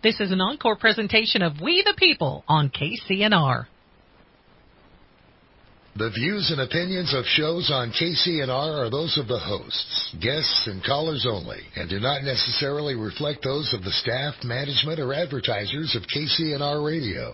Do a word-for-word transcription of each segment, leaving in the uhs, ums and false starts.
This is an encore presentation of We the People on K C N R. The views and opinions of shows on K C N R are those of the hosts, guests, and callers only, and do not necessarily reflect those of the staff, management, or advertisers of K C N R Radio.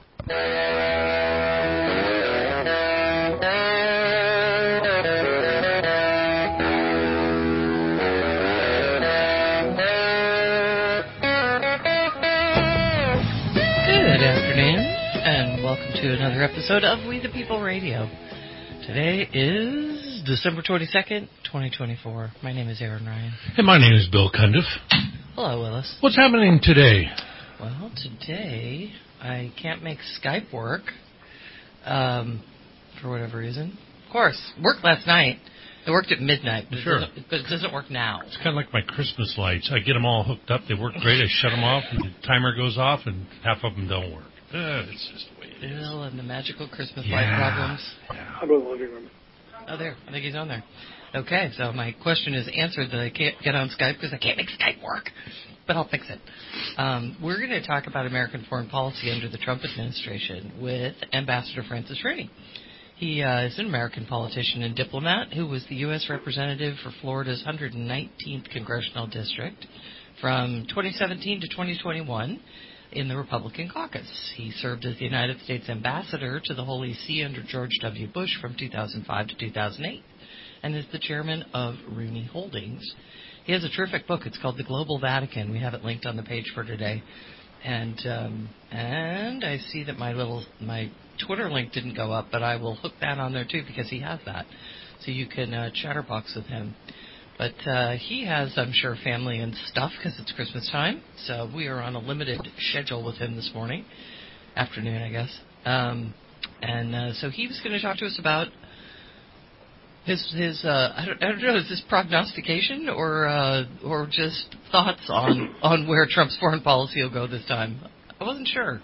Good afternoon, and welcome to another episode of We the People Radio. Today is December twenty-second, twenty twenty-four. My name is Aaron Ryan. And my name is Bill Cundiff. Hello, Willis. What's happening today? Well, today I can't make Skype work um, for whatever reason. Of course, worked last night. It worked at midnight, but, sure. it doesn't, but it doesn't work now. It's kind of like my Christmas lights. I get them all hooked up. They work great. I shut them off, and the timer goes off, and half of them don't work. Uh, it's just the way it is. Bill and the magical Christmas yeah. light problems. Yeah. I'll go to the living room. Oh, there. I think he's on there. Okay, so my question is answered that I can't get on Skype because I can't make Skype work. But I'll fix it. Um, we're going to talk about American foreign policy under the Trump administration with Ambassador Francis Rooney. He uh, is an American politician and diplomat who was the U S representative for Florida's one hundred nineteenth Congressional District from twenty seventeen to twenty twenty-one in the Republican caucus. He served as the United States ambassador to the Holy See under George W. Bush from two thousand five to two thousand eight and is the chairman of Rooney Holdings. He has a terrific book. It's called The Global Vatican. We have it linked on the page for today. And um, and I see that my little my Twitter link didn't go up, but I will hook that on there too because he has that. So you can uh, chatterbox with him. But uh, he has, I'm sure, family and stuff because it's Christmas time. So we are on a limited schedule with him this morning, afternoon, I guess. Um, and uh, so he was going to talk to us about his his uh, I don't I don't know, is this prognostication or uh, or just thoughts on on where Trump's foreign policy will go this time? I wasn't sure.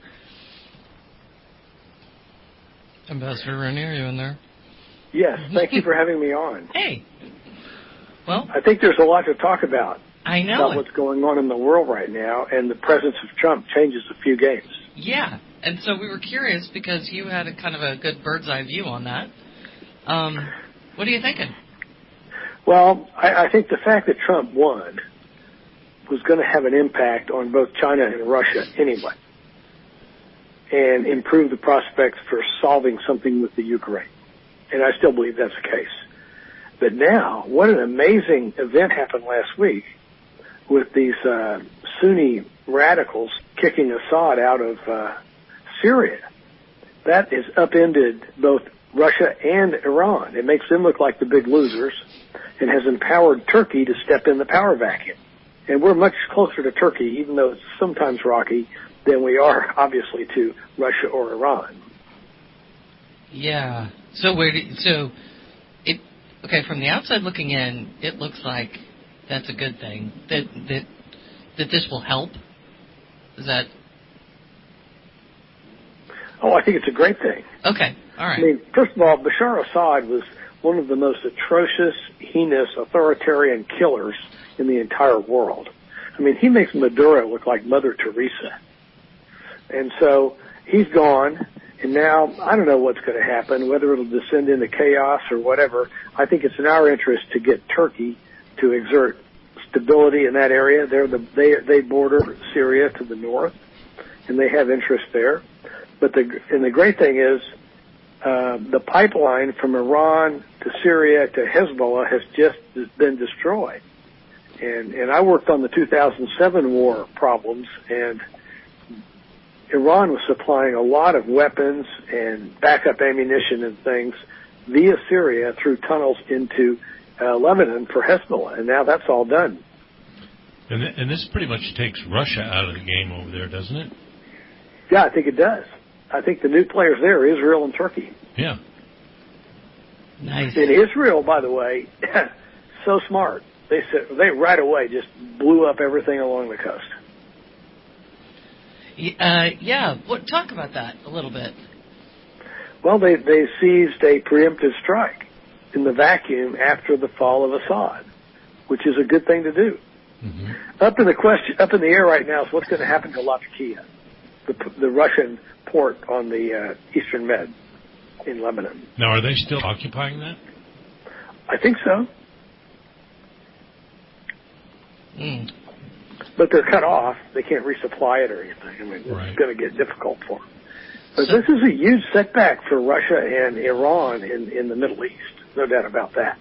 Ambassador Rooney, are you in there? Yes, thank you for having me on. Hey. Well, I think there's a lot to talk about. I know about what's going on in the world right now, and the presence of Trump changes a few games. Yeah, and so we were curious because you had a kind of a good bird's eye view on that. Um, what are you thinking? Well, I, I think the fact that Trump won was going to have an impact on both China and Russia anyway, and improve the prospects for solving something with the Ukraine. And I still believe that's the case. But now, what an amazing event happened last week with these uh, Sunni radicals kicking Assad out of uh, Syria. That has upended both Russia and Iran. It makes them look like the big losers and has empowered Turkey to step in the power vacuum. And we're much closer to Turkey, even though it's sometimes rocky, than we are, obviously, to Russia or Iran. Yeah. So where do you, so it okay from the outside looking in, it looks like that's a good thing. That that that this will help. Is that? Oh, I think it's a great thing. Okay. All right. I mean, first of all, Bashar Assad was one of the most atrocious, heinous, authoritarian killers in the entire world. I mean, he makes Maduro look like Mother Teresa. And so he's gone. And now, I don't know what's going to happen, whether it'll descend into chaos or whatever. I think it's in our interest to get Turkey to exert stability in that area. They're the, they, they border Syria to the north, and they have interest there. But the, and the great thing is, uh, the pipeline from Iran to Syria to Hezbollah has just been destroyed. And, and I worked on the two thousand seven war problems, and Iran was supplying a lot of weapons and backup ammunition and things via Syria through tunnels into uh, Lebanon for Hezbollah, and now that's all done. And, th- and this pretty much takes Russia out of the game over there, doesn't it? Yeah, I think it does. I think the new players there are Israel and Turkey. Yeah. Nice. And Israel, by the way, so smart. They said they right away just blew up everything along the coast. Uh, yeah, what, talk about that a little bit. Well, they, they seized a preemptive strike in the vacuum after the fall of Assad, which is a good thing to do. Mm-hmm. Up in the question, up in the air right now is what's going to happen to Latakia, the, the Russian port on the uh, Eastern Med in Lebanon. Now, are they still occupying that? I think so. Mm. But they're cut off. They can't resupply it or anything. I mean, Right. it's going to get difficult for them. But So- this is a huge setback for Russia and Iran in, in the Middle East. No doubt about that.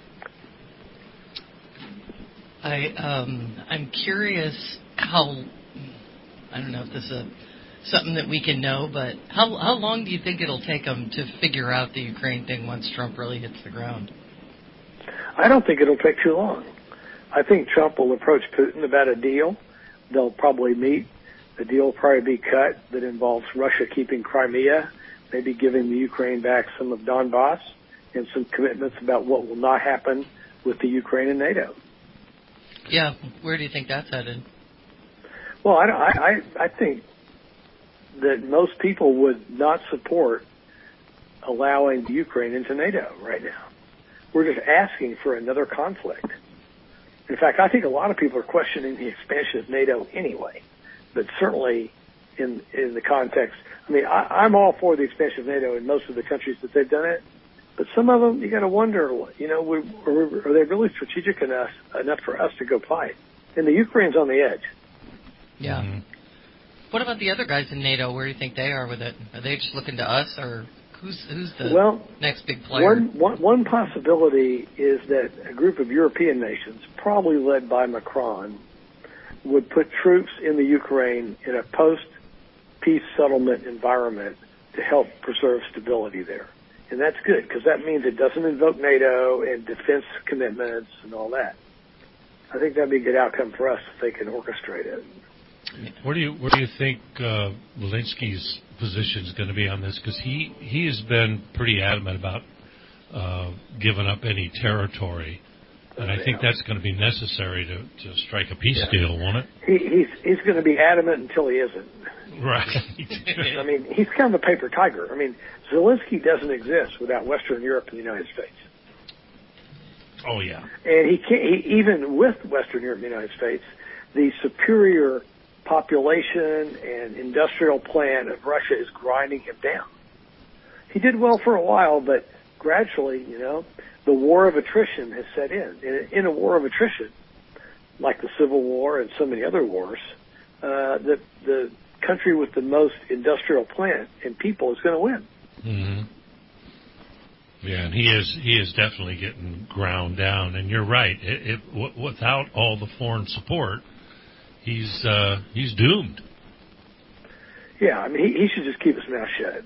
I um I'm curious how I don't know if this is a, something that we can know, but how how long do you think it'll take them to figure out the Ukraine thing once Trump really hits the ground? I don't think it'll take too long. I think Trump will approach Putin about a deal. They'll probably meet. The deal will probably be cut that involves Russia keeping Crimea, maybe giving the Ukraine back some of Donbass, and some commitments about what will not happen with the Ukraine and NATO. Yeah, where do you think that's headed? Well, I, I, I think that most people would not support allowing Ukraine into NATO right now. We're just asking for another conflict. In fact, I think a lot of people are questioning the expansion of NATO anyway, but certainly in in the context, I mean, I, I'm all for the expansion of NATO in most of the countries that they've done it, but some of them, you got to wonder, you know, we, are, are they really strategic enough enough for us to go fight? And the Ukraine's on the edge. Yeah. Mm-hmm. What about the other guys in NATO? Where do you think they are with it? Are they just looking to us, or who's who's the well, next big player? One, one, one possibility is that a group of European nations, probably led by Macron, would put troops in the Ukraine in a post-peace settlement environment to help preserve stability there. And that's good, because that means it doesn't invoke NATO and defense commitments and all that. I think that'd be a good outcome for us if they can orchestrate it. Where do you where do you think uh, Zelensky's position is going to be on this? Because he, he has been pretty adamant about uh, giving up any territory, and I yeah. think that's going to be necessary to, to strike a peace Yeah. deal, won't it? He, he's he's going to be adamant until he isn't. Right. I mean, he's kind of a paper tiger. I mean, Zelensky doesn't exist without Western Europe and the United States. Oh yeah. And he can't, he, even with Western Europe and the United States, the superior population and industrial plan of Russia is grinding him down. He did well for a while, but gradually, you know, the war of attrition has set in. In, in a war of attrition, like the Civil War and so many other wars, uh, the, the country with the most industrial plant and people is going to win. Mm-hmm. Yeah, and he is he is definitely getting ground down. And you're right. It, it, w- without all the foreign support, he's uh, he's doomed. Yeah, I mean, he, he should just keep his mouth shut.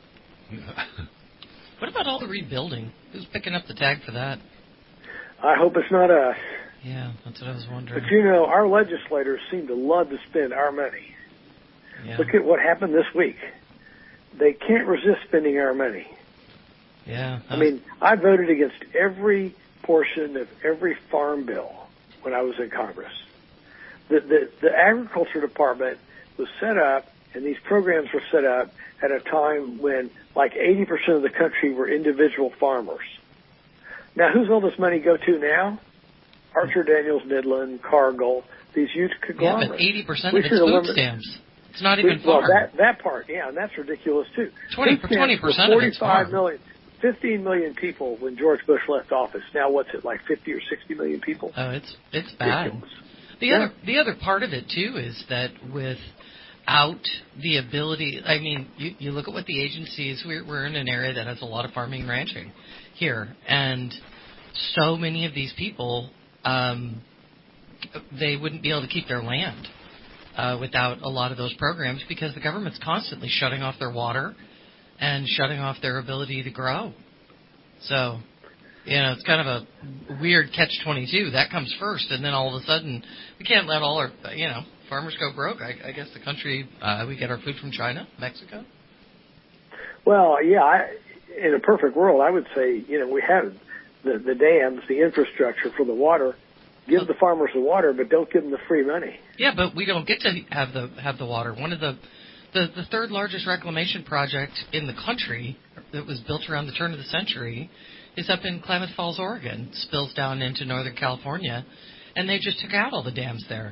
What about all the rebuilding? Who's picking up the tab for that? I hope it's not us. Yeah, that's what I was wondering. But you know, our legislators seem to love to spend our money. Yeah. Look at what happened this week. They can't resist spending our money. Yeah. I mean, I voted against every portion of every farm bill when I was in Congress. The, the, the agriculture department was set up, and these programs were set up at a time when like eighty percent of the country were individual farmers. Now, who's all this money go to now? Archer Daniels Midland, Cargill, these huge yeah, conglomerates. but eighty percent We of it's should food eliminate- stamps. It's not even well, farm. that that part, yeah, and that's ridiculous too. twenty Food stamps were percent of it's forty-five farm. million, fifteen million people when George Bush left office. Now what's it, like fifty or sixty million people? Oh, it's it's bad. Ridiculous. The Yeah. other the other part of it too is that without the ability, I mean, you, you look at what the agencies. We're we're in an area that has a lot of farming and ranching here, and so many of these people, um, they wouldn't be able to keep their land uh, without a lot of those programs because the government's constantly shutting off their water and shutting off their ability to grow. So, you know, it's kind of a weird catch twenty-two. That comes first, and then all of a sudden, we can't let all our, you know, farmers go broke. I, I guess the country, uh, we get our food from China, Mexico. Well, yeah, I, in a perfect world, I would say, you know, we have the, the dams, the infrastructure for the water. Give the farmers the water, but don't give them the free money. Yeah, but we don't get to have the have the water. One of the the, the third largest reclamation project in the country that was built around the turn of the century is up in Klamath Falls, Oregon. Spills down into Northern California, and they just took out all the dams there.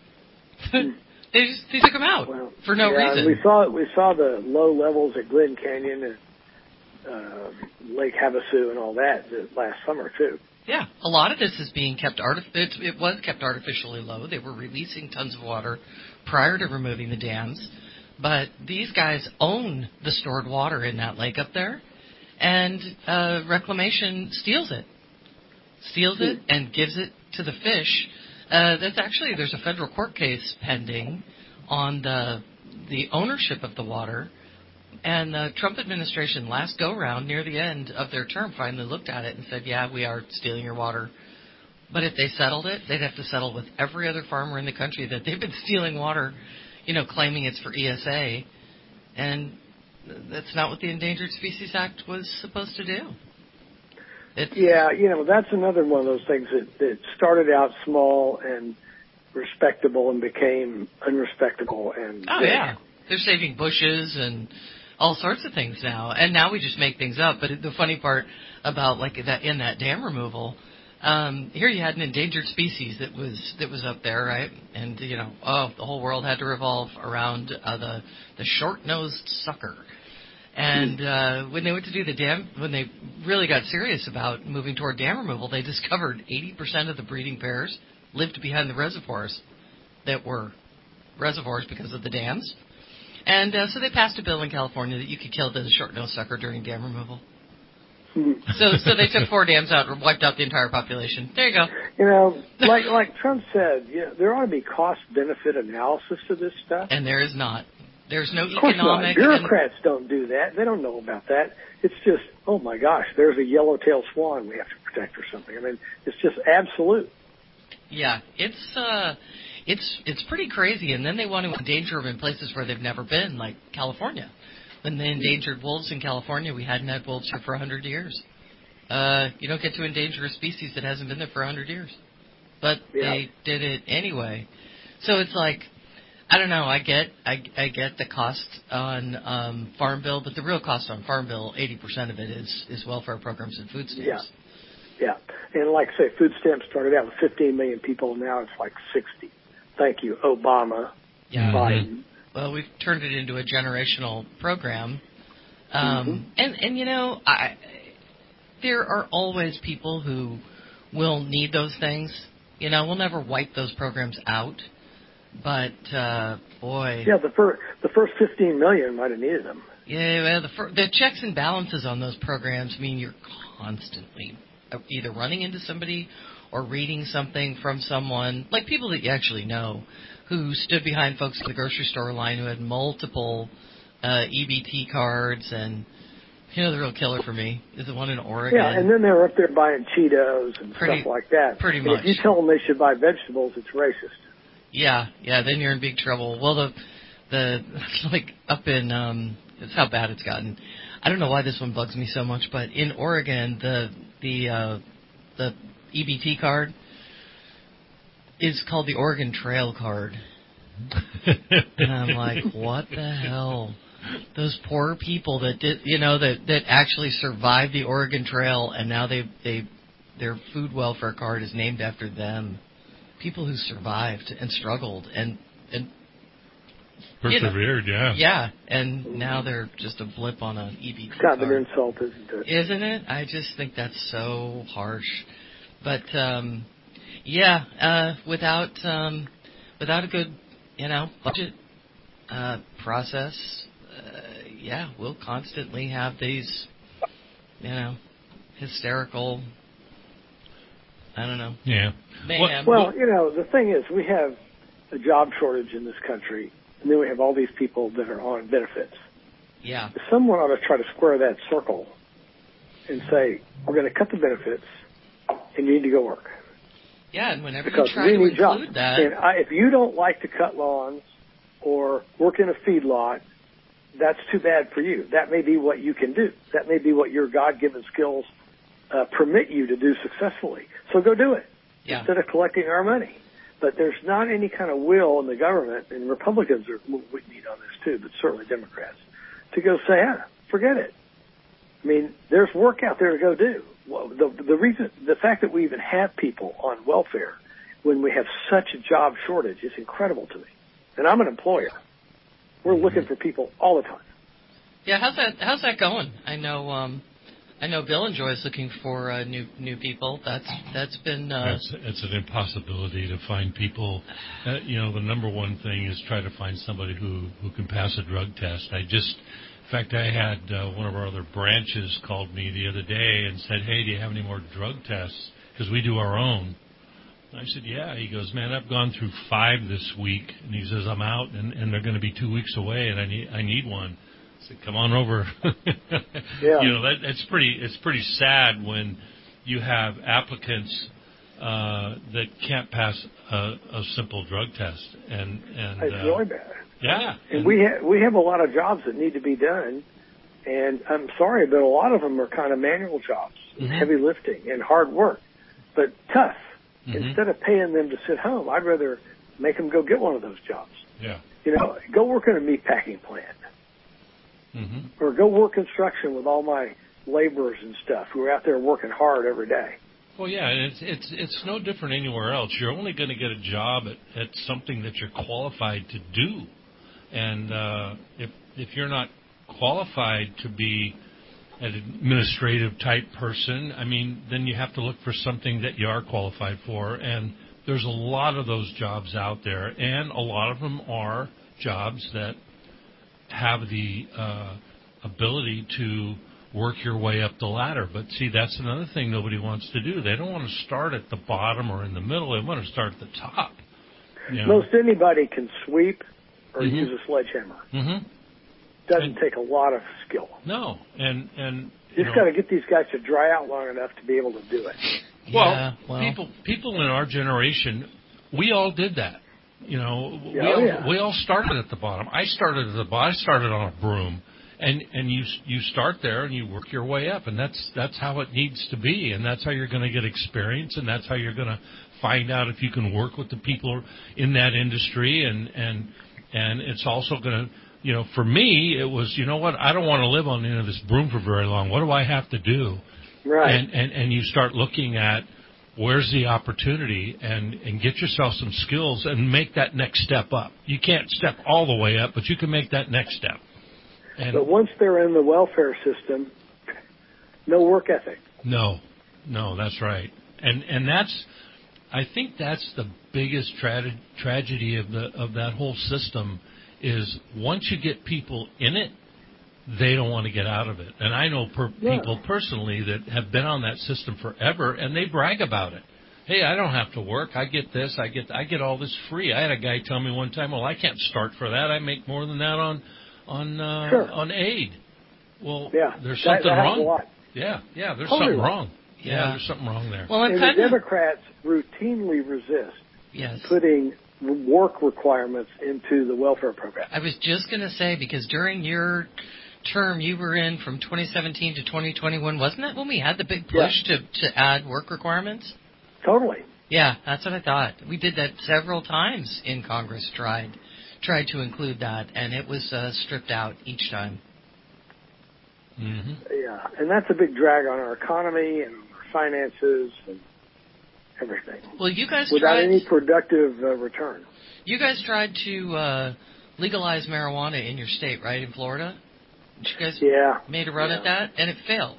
they just they took them out well, for no yeah, reason. And we saw we saw the low levels at Glen Canyon and uh, Lake Havasu and all that last summer too. Yeah, a lot of this is being kept artif- it, it was kept artificially low. They were releasing tons of water prior to removing the dams, but these guys own the stored water in that lake up there, and uh, Reclamation steals it, steals it, and gives it to the fish. Uh, that's actually there's a federal court case pending on the the ownership of the water. And the Trump administration last go-round, near the end of their term, finally looked at it and said, yeah, we are stealing your water. But if they settled it, they'd have to settle with every other farmer in the country that they've been stealing water, you know, claiming it's for E S A. And that's not what the Endangered Species Act was supposed to do. It's, yeah, you know, that's another one of those things that, that started out small and respectable and became unrespectable. And oh, big. Yeah. They're saving bushes and all sorts of things now, and now we just make things up. But the funny part about like that in that dam removal, um, here you had an endangered species that was that was up there, right? And you know, oh, the whole world had to revolve around uh, the the short-nosed sucker. And uh, when they went to do the dam, when they really got serious about moving toward dam removal, they discovered eighty percent of the breeding pairs lived behind the reservoirs that were reservoirs because of the dams. And uh, so they passed a bill in California that you could kill the short-nosed sucker during dam removal. Mm-hmm. So so they took four dams out and wiped out the entire population. There you go. You know, like like Trump said, you know, there ought to be cost-benefit analysis to this stuff. And there is not. There's no of course economic... Not. Bureaucrats and... don't do that. They don't know about that. It's just, oh, my gosh, there's a yellow-tailed swan we have to protect or something. I mean, it's just absolute. Yeah, it's... uh It's it's pretty crazy, and then they want to endanger them in places where they've never been, like California. When they endangered wolves in California, we hadn't had wolves here for one hundred years. Uh, you don't get to endanger a species that hasn't been there for one hundred years. But yeah. They did it anyway. So it's like, I don't know, I get I, I get the cost on um, Farm Bill, but the real cost on Farm Bill, eighty percent of it is, is welfare programs and food stamps. Yeah, yeah. And like I say, food stamps started out with fifteen million people, and now it's like sixty. Thank you, Obama, yeah. Biden. Well, we've turned it into a generational program. Um, mm-hmm. and, and, you know, I, there are always people who will need those things. You know, we'll never wipe those programs out. But, uh, boy. Yeah, the, fir- the first fifteen million might have needed them. Yeah, well, the, fir- the checks and balances on those programs mean you're constantly either running into somebody or reading something from someone, like people that you actually know, who stood behind folks at the grocery store line who had multiple uh, E B T cards. And, you know, the real killer for me is the one in Oregon. Yeah, and then they were up there buying Cheetos and pretty, stuff like that. Pretty and much. If you tell them they should buy vegetables, it's racist. Yeah, yeah, then you're in big trouble. Well, the, the like, up in, um, it's how bad it's gotten. I don't know why this one bugs me so much, but in Oregon, the, the, uh, the, E B T card is called the Oregon Trail card. And I'm like, what the hell? Those poor people that did, you know, that, that actually survived the Oregon Trail, and now they they their food welfare card is named after them. People who survived and struggled and and persevered, you know, yeah. Yeah, and now they're just a blip on an E B T it's kind card. of an insult, isn't it? Isn't it? I just think that's so harsh. But um, yeah, uh, without um, without a good, you know, budget uh, process, uh, yeah, we'll constantly have these, you know, hysterical. I don't know. Yeah. Mayhem. Well, you know, the thing is, we have a job shortage in this country, and then we have all these people that are on benefits. Yeah. Someone ought to try to square that circle and say, we're going to cut the benefits, and you need to go work. Yeah, and whenever because you try we to need include jobs. that... And I, if you don't like to cut lawns or work in a feedlot, that's too bad for you. That may be what you can do. That may be what your God-given skills uh, permit you to do successfully. So go do it yeah. instead of collecting our money. But there's not any kind of will in the government, and Republicans are we need on this too, but certainly Democrats, to go say, ah, forget it. I mean, there's work out there to go do. Well, the, the reason, the fact that we even have people on welfare, when we have such a job shortage. It's incredible to me. And I'm an employer. We're looking for people all the time. Yeah, how's that? How's that going? I know. Um, I know Bill enjoys looking for uh, new new people. That's that's been. Uh, it's, it's an impossibility to find people. Uh, you know, the number one thing is try to find somebody who who can pass a drug test. I just, in fact, I had uh, one of our other branches called me the other day and said, "Hey, do you have any more drug tests? Because we do our own." I said, "Yeah." He goes, "Man, I've gone through five this week," and he says, "I'm out, and, and they're going to be two weeks away, and I need I need one." I said, "Come on over." Yeah. You know, that, it's pretty it's pretty sad when you have applicants uh, that can't pass a, a simple drug test, and and It's uh, really bad. yeah, And we ha- we have a lot of jobs that need to be done, and I'm sorry, but a lot of them are kind of manual jobs, Mhm. heavy lifting and hard work, but tough. Mhm. Instead of paying them to sit home, I'd rather make them go get one of those jobs. yeah. You know, go work in a meat packing plant, Mm-hmm. or go work construction with all my laborers and stuff who are out there working hard every day. Well, yeah, and it's it's it's no different anywhere else. You're only going to get a job at, at something that you're qualified to do, and uh, if if you're not qualified to be an administrative type person, I mean, then you have to look for something that you are qualified for. And there's a lot of those jobs out there, and a lot of them are jobs that have the uh, ability to work your way up the ladder. But see, that's another thing nobody wants to do. They don't want to start at the bottom or in the middle. They want to start at the top. You know? Most anybody can sweep or Mhm. use a sledgehammer. Mm-hmm. Doesn't And- take a lot of skill. No, and and You you just know, got to get these guys to dry out long enough to be able to do it. well, yeah, well, people people in our generation, we all did that. You know, we Yeah, all yeah. we all started at the bottom. I started at the bottom. I started on a broom, and and you you start there and you work your way up, and that's that's how it needs to be, and that's how you're going to get experience, and that's how you're going to find out if you can work with the people in that industry, and and and it's also going to, you know, for me, it was, you know what, I don't want to live on the end of this broom for very long. What do I have to do? Right. And, and, and you start looking at where's the opportunity, and, and get yourself some skills and make that next step up. You can't step all the way up, but you can make that next step. And But once they're in the welfare system, no work ethic. no, no, that's right. And and that's, I think that's the biggest tra- tragedy of the of that whole system is once you get people in it, they don't want to get out of it. And I know per- Yeah. people personally that have been on that system forever, and they brag about it. Hey, I don't have to work. I get this. I get I get all this free. I had a guy tell me one time, "Well, I can't start for that. I make more than that on on uh, Sure. on aid." Well, Yeah. there's That- something that happens wrong. a lot. Yeah, yeah. There's Totally something wrong. wrong. Yeah. Yeah. there's something wrong there. well, I'm And the kind of Democrats routinely resist yes. putting work requirements into the welfare program. I was just going to say, because during your term you were in from twenty seventeen to twenty twenty-one, wasn't that when we had the big push to, to add work requirements? Totally. Yeah, that's what I thought. We did that several times in Congress, tried tried to include that, and it was uh, stripped out each time. Mm-hmm. Yeah. And that's a big drag on our economy and our finances and everything. Well, you guys Without tried. any productive uh, return. You guys tried to uh, legalize marijuana in your state, right, in Florida? You guys Yeah. made a run yeah. at that, and it failed.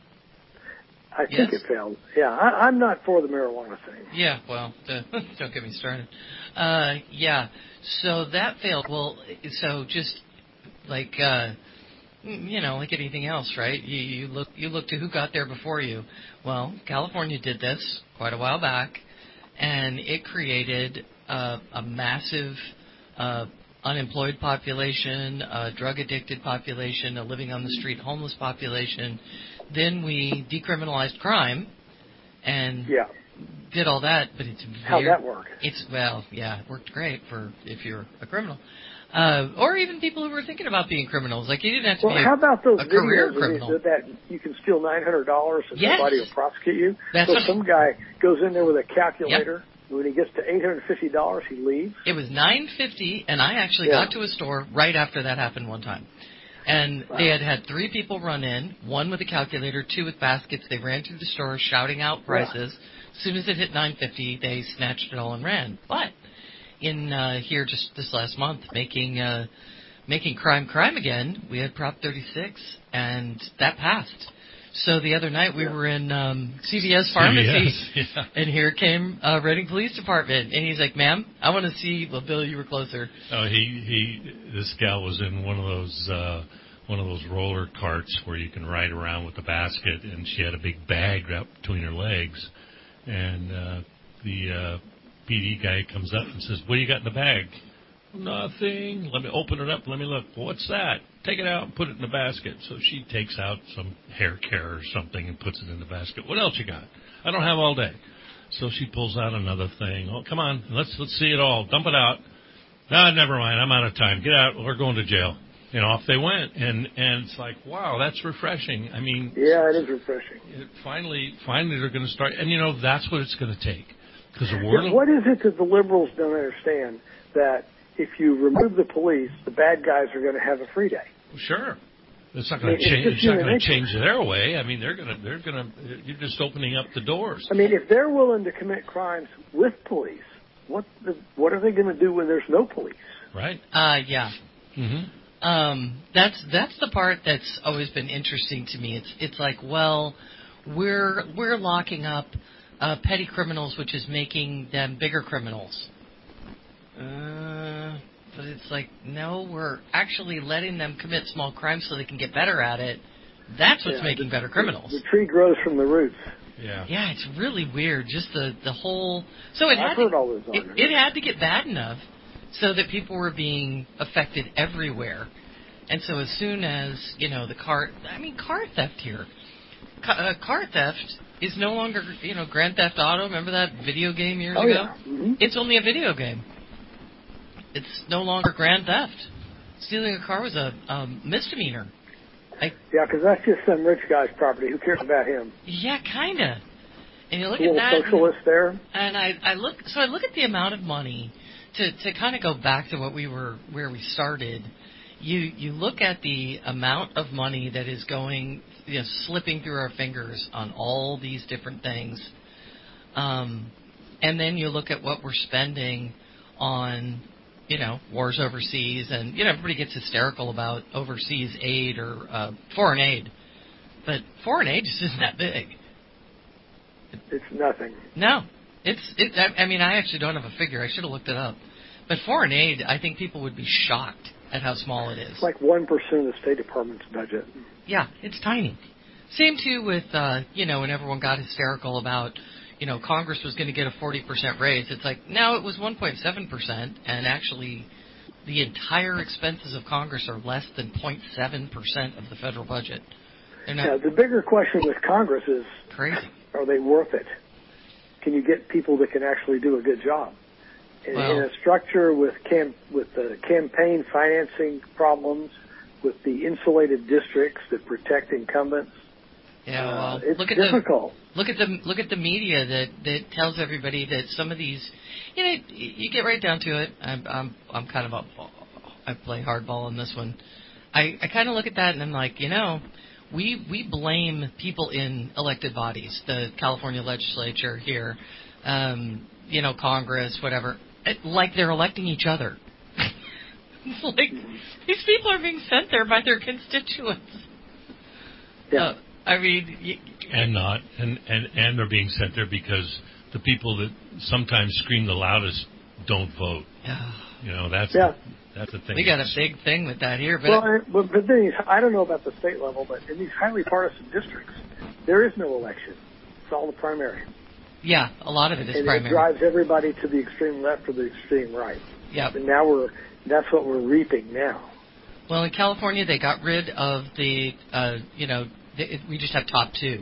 I think Yes? it failed. Yeah, I, I'm not for the marijuana thing. Yeah, well, uh, don't get me started. Uh, yeah, so that failed. Well, so just like uh, you know, like anything else, right? You, you look you look to who got there before you. Well, California did this quite a while back, and it created uh, a massive uh, unemployed population, a drug-addicted population, a living on the street homeless population. Then we decriminalized crime and Yeah. did all that, but it's very, How'd that work? It's well, yeah, it worked great for if you're a criminal, uh, or even people who were thinking about being criminals. Like you didn't have to Well, be a, how about those a career videos criminal. that, that you can steal nine hundred dollars and Yes. nobody will prosecute you? That's so what- some guy goes in there with a calculator. When he gets to eight hundred fifty dollars, he leaves. It was nine fifty, and I actually Yeah. got to a store right after that happened one time. And Wow. they had had three people run in, one with a calculator, two with baskets. They ran through the store shouting out prices. Yeah. As soon as it hit nine fifty, they snatched it all and ran. But in uh, here just this last month, making uh, making crime crime again, we had Prop thirty-six, and that passed. So the other night we Yeah. were in um, C V S Pharmacy, C V S, yeah. and here came uh, Reading Police Department, and he's like, "Ma'am, I want to see." Well, Bill, you were closer. Oh, he he. This gal was in one of those uh, one of those roller carts where you can ride around with the basket, and she had a big bag wrapped between her legs, and uh, the uh, P D guy comes up and says, "What do you got in the bag?" "Nothing. Let me open it up. Let me look." "Well, what's that?" "Take it out and put it in the basket." So she takes out some hair care or something and puts it in the basket. "What else you got?" "I don't have all day." So she pulls out another thing. "Oh, come on, let's let's see it all. Dump it out." "No, never mind. I'm out of time. Get out. We're going to jail." And off they went. And and it's like, wow, that's refreshing. I mean, Yeah, it is refreshing. it finally, finally, they're going to start. And you know, that's what it's going to take. Because the word. Yeah, what is it that the liberals don't understand? That if you remove the police, the bad guys are going to have a free day. Sure. It's not I going mean, to change. it's It's not just going to human change their way. I mean, they're going to. They're going to. You're just opening up the doors. I mean, if they're willing to commit crimes with police, what the, what are they going to do when there's no police? Right. Uh, yeah. Mm-hmm. Um, that's that's the part that's always been interesting to me. It's it's like, well, we're we're locking up uh, petty criminals, which is making them bigger criminals. Uh, but it's like, no, we're actually letting them commit small crimes so they can get better at it. That's what's Yeah, making the, better criminals. The tree grows from the roots. Yeah. Yeah, it's really weird. Just the the whole. So it I've had heard to, all those it, arguments. it had to get bad enough so that people were being affected everywhere. And so as soon as, you know, the car, I mean, car theft here. Ca- uh, car theft is no longer, you know, Grand Theft Auto. Remember that video game years Oh, ago? yeah. Mm-hmm. It's only a video game. It's no longer Grand Theft. Stealing a car was a um, misdemeanor. I, Yeah, because that's just some rich guy's property. Who cares about him? yeah, kind of. And you look A little at that. socialist there. And I, I look, so I look at the amount of money to, to kind of go back to what we were, where we started. You, you look at the amount of money that is going, you know, slipping through our fingers on all these different things. Um, and then you look at what we're spending on, you know, wars overseas. And, you know, everybody gets hysterical about overseas aid or uh, foreign aid. But foreign aid just isn't that big. It's nothing. No, it's. It, I, I mean, I actually don't have a figure. I should have looked it up. But foreign aid, I think people would be shocked at how small it is. It's like one percent of the State Department's budget. Yeah, it's tiny. Same too with uh, you know, when everyone got hysterical about, you know, Congress was going to get a forty percent raise. It's like, no, it was one point seven percent, and actually, the entire expenses of Congress are less than zero point seven percent of the federal budget. They're not Yeah, the bigger question with Congress is, crazy. are they worth it? Can you get people that can actually do a good job? In, Well, in a structure with cam, with the campaign financing problems, with the insulated districts that protect incumbents, Yeah, well, uh, it's look at difficult. the look at the look at the media that, that tells everybody that some of these, you know, you get right down to it. I'm I'm I'm kind of a I play hardball on this one. I I kind of look at that and I'm like, you know, we we blame people in elected bodies, the California legislature here, um, you know, Congress, whatever, like they're electing each other. It's like these people are being sent there by their constituents. Yeah. Uh, I mean, y- And not, and, and, and they're being sent there because the people that sometimes scream the loudest don't vote. You know, that's Yeah. that's the thing. we got a big thing with that here. But Well, and, but, but then I don't know about the state level, but in these highly partisan districts, there is no election. It's all the primary. yeah, a lot of it is and primary. it drives everybody to the extreme left or the extreme right. Yep. And now we're that's what we're reaping now. Well, in California, they got rid of the, uh, you know, the, it, we just have top two.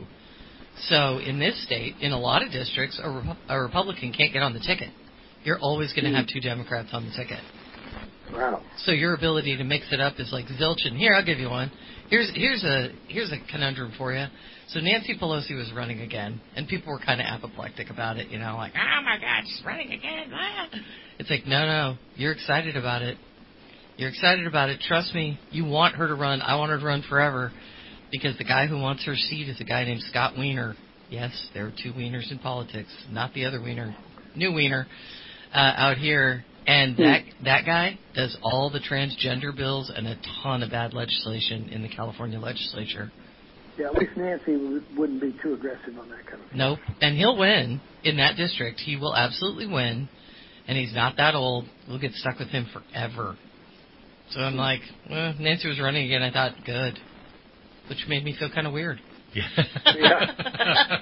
So in this state, in a lot of districts, a, Repu- a Republican can't get on the ticket. You're always going to have two Democrats on the ticket. Wow. So your ability to mix it up is like zilch. And here, I'll give you one. Here's here's a here's a conundrum for you. So Nancy Pelosi was running again, and people were kind of apoplectic about it. You know, like, oh my God, she's running again. Ah. It's like, no, no, you're excited about it. You're excited about it. Trust me, you want her to run. I want her to run forever because the guy who wants her seat is a guy named Scott Wiener. Yes, there are two Wieners in politics, not the other Wiener, new Wiener uh, out here. And that that guy does all the transgender bills and a ton of bad legislation in the California legislature. Yeah, at least Nancy wouldn't be too aggressive on that kind of thing. Nope. And he'll win in that district. He will absolutely win. And he's not that old. We'll get stuck with him forever. So I'm like, well, Nancy was running again. I thought, good. Which made me feel kind of weird. Yeah. Yeah.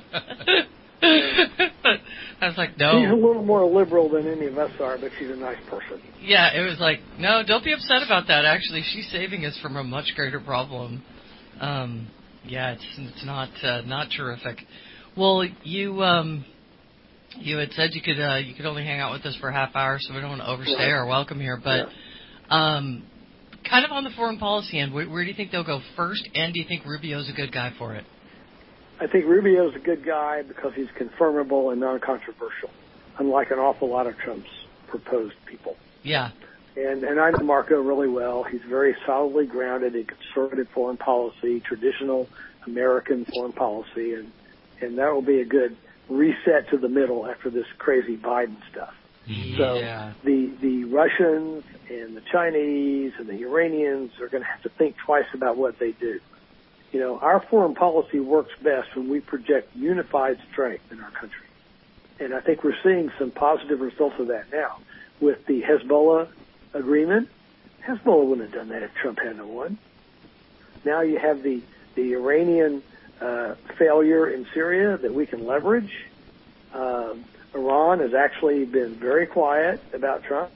I was like, no. She's a little more liberal than any of us are, but she's a nice person. Yeah, it was like, no, don't be upset about that. Actually, she's saving us from a much greater problem. Um, yeah, it's it's not uh, not terrific. Well, you um, you had said you could uh, you could only hang out with us for a half hour, so we don't want to overstay Right. our welcome here. But Yeah. um, kind of on the foreign policy end, where, where do you think they'll go first? And do you think Rubio's a good guy for it? I think Rubio's a good guy because he's confirmable and non-controversial, unlike an awful lot of Trump's proposed people. Yeah. And and I know Marco really well. He's very solidly grounded in conservative foreign policy, traditional American foreign policy, and, and that will be a good reset to the middle after this crazy Biden stuff. Yeah. So the the Russians and the Chinese and the Iranians are going to have to think twice about what they do. You know, our foreign policy works best when we project unified strength in our country. And I think we're seeing some positive results of that now. With the Hezbollah agreement, Hezbollah wouldn't have done that if Trump hadn't won. Now you have the, the Iranian uh, failure in Syria that we can leverage. Uh, Iran has actually been very quiet about Trump.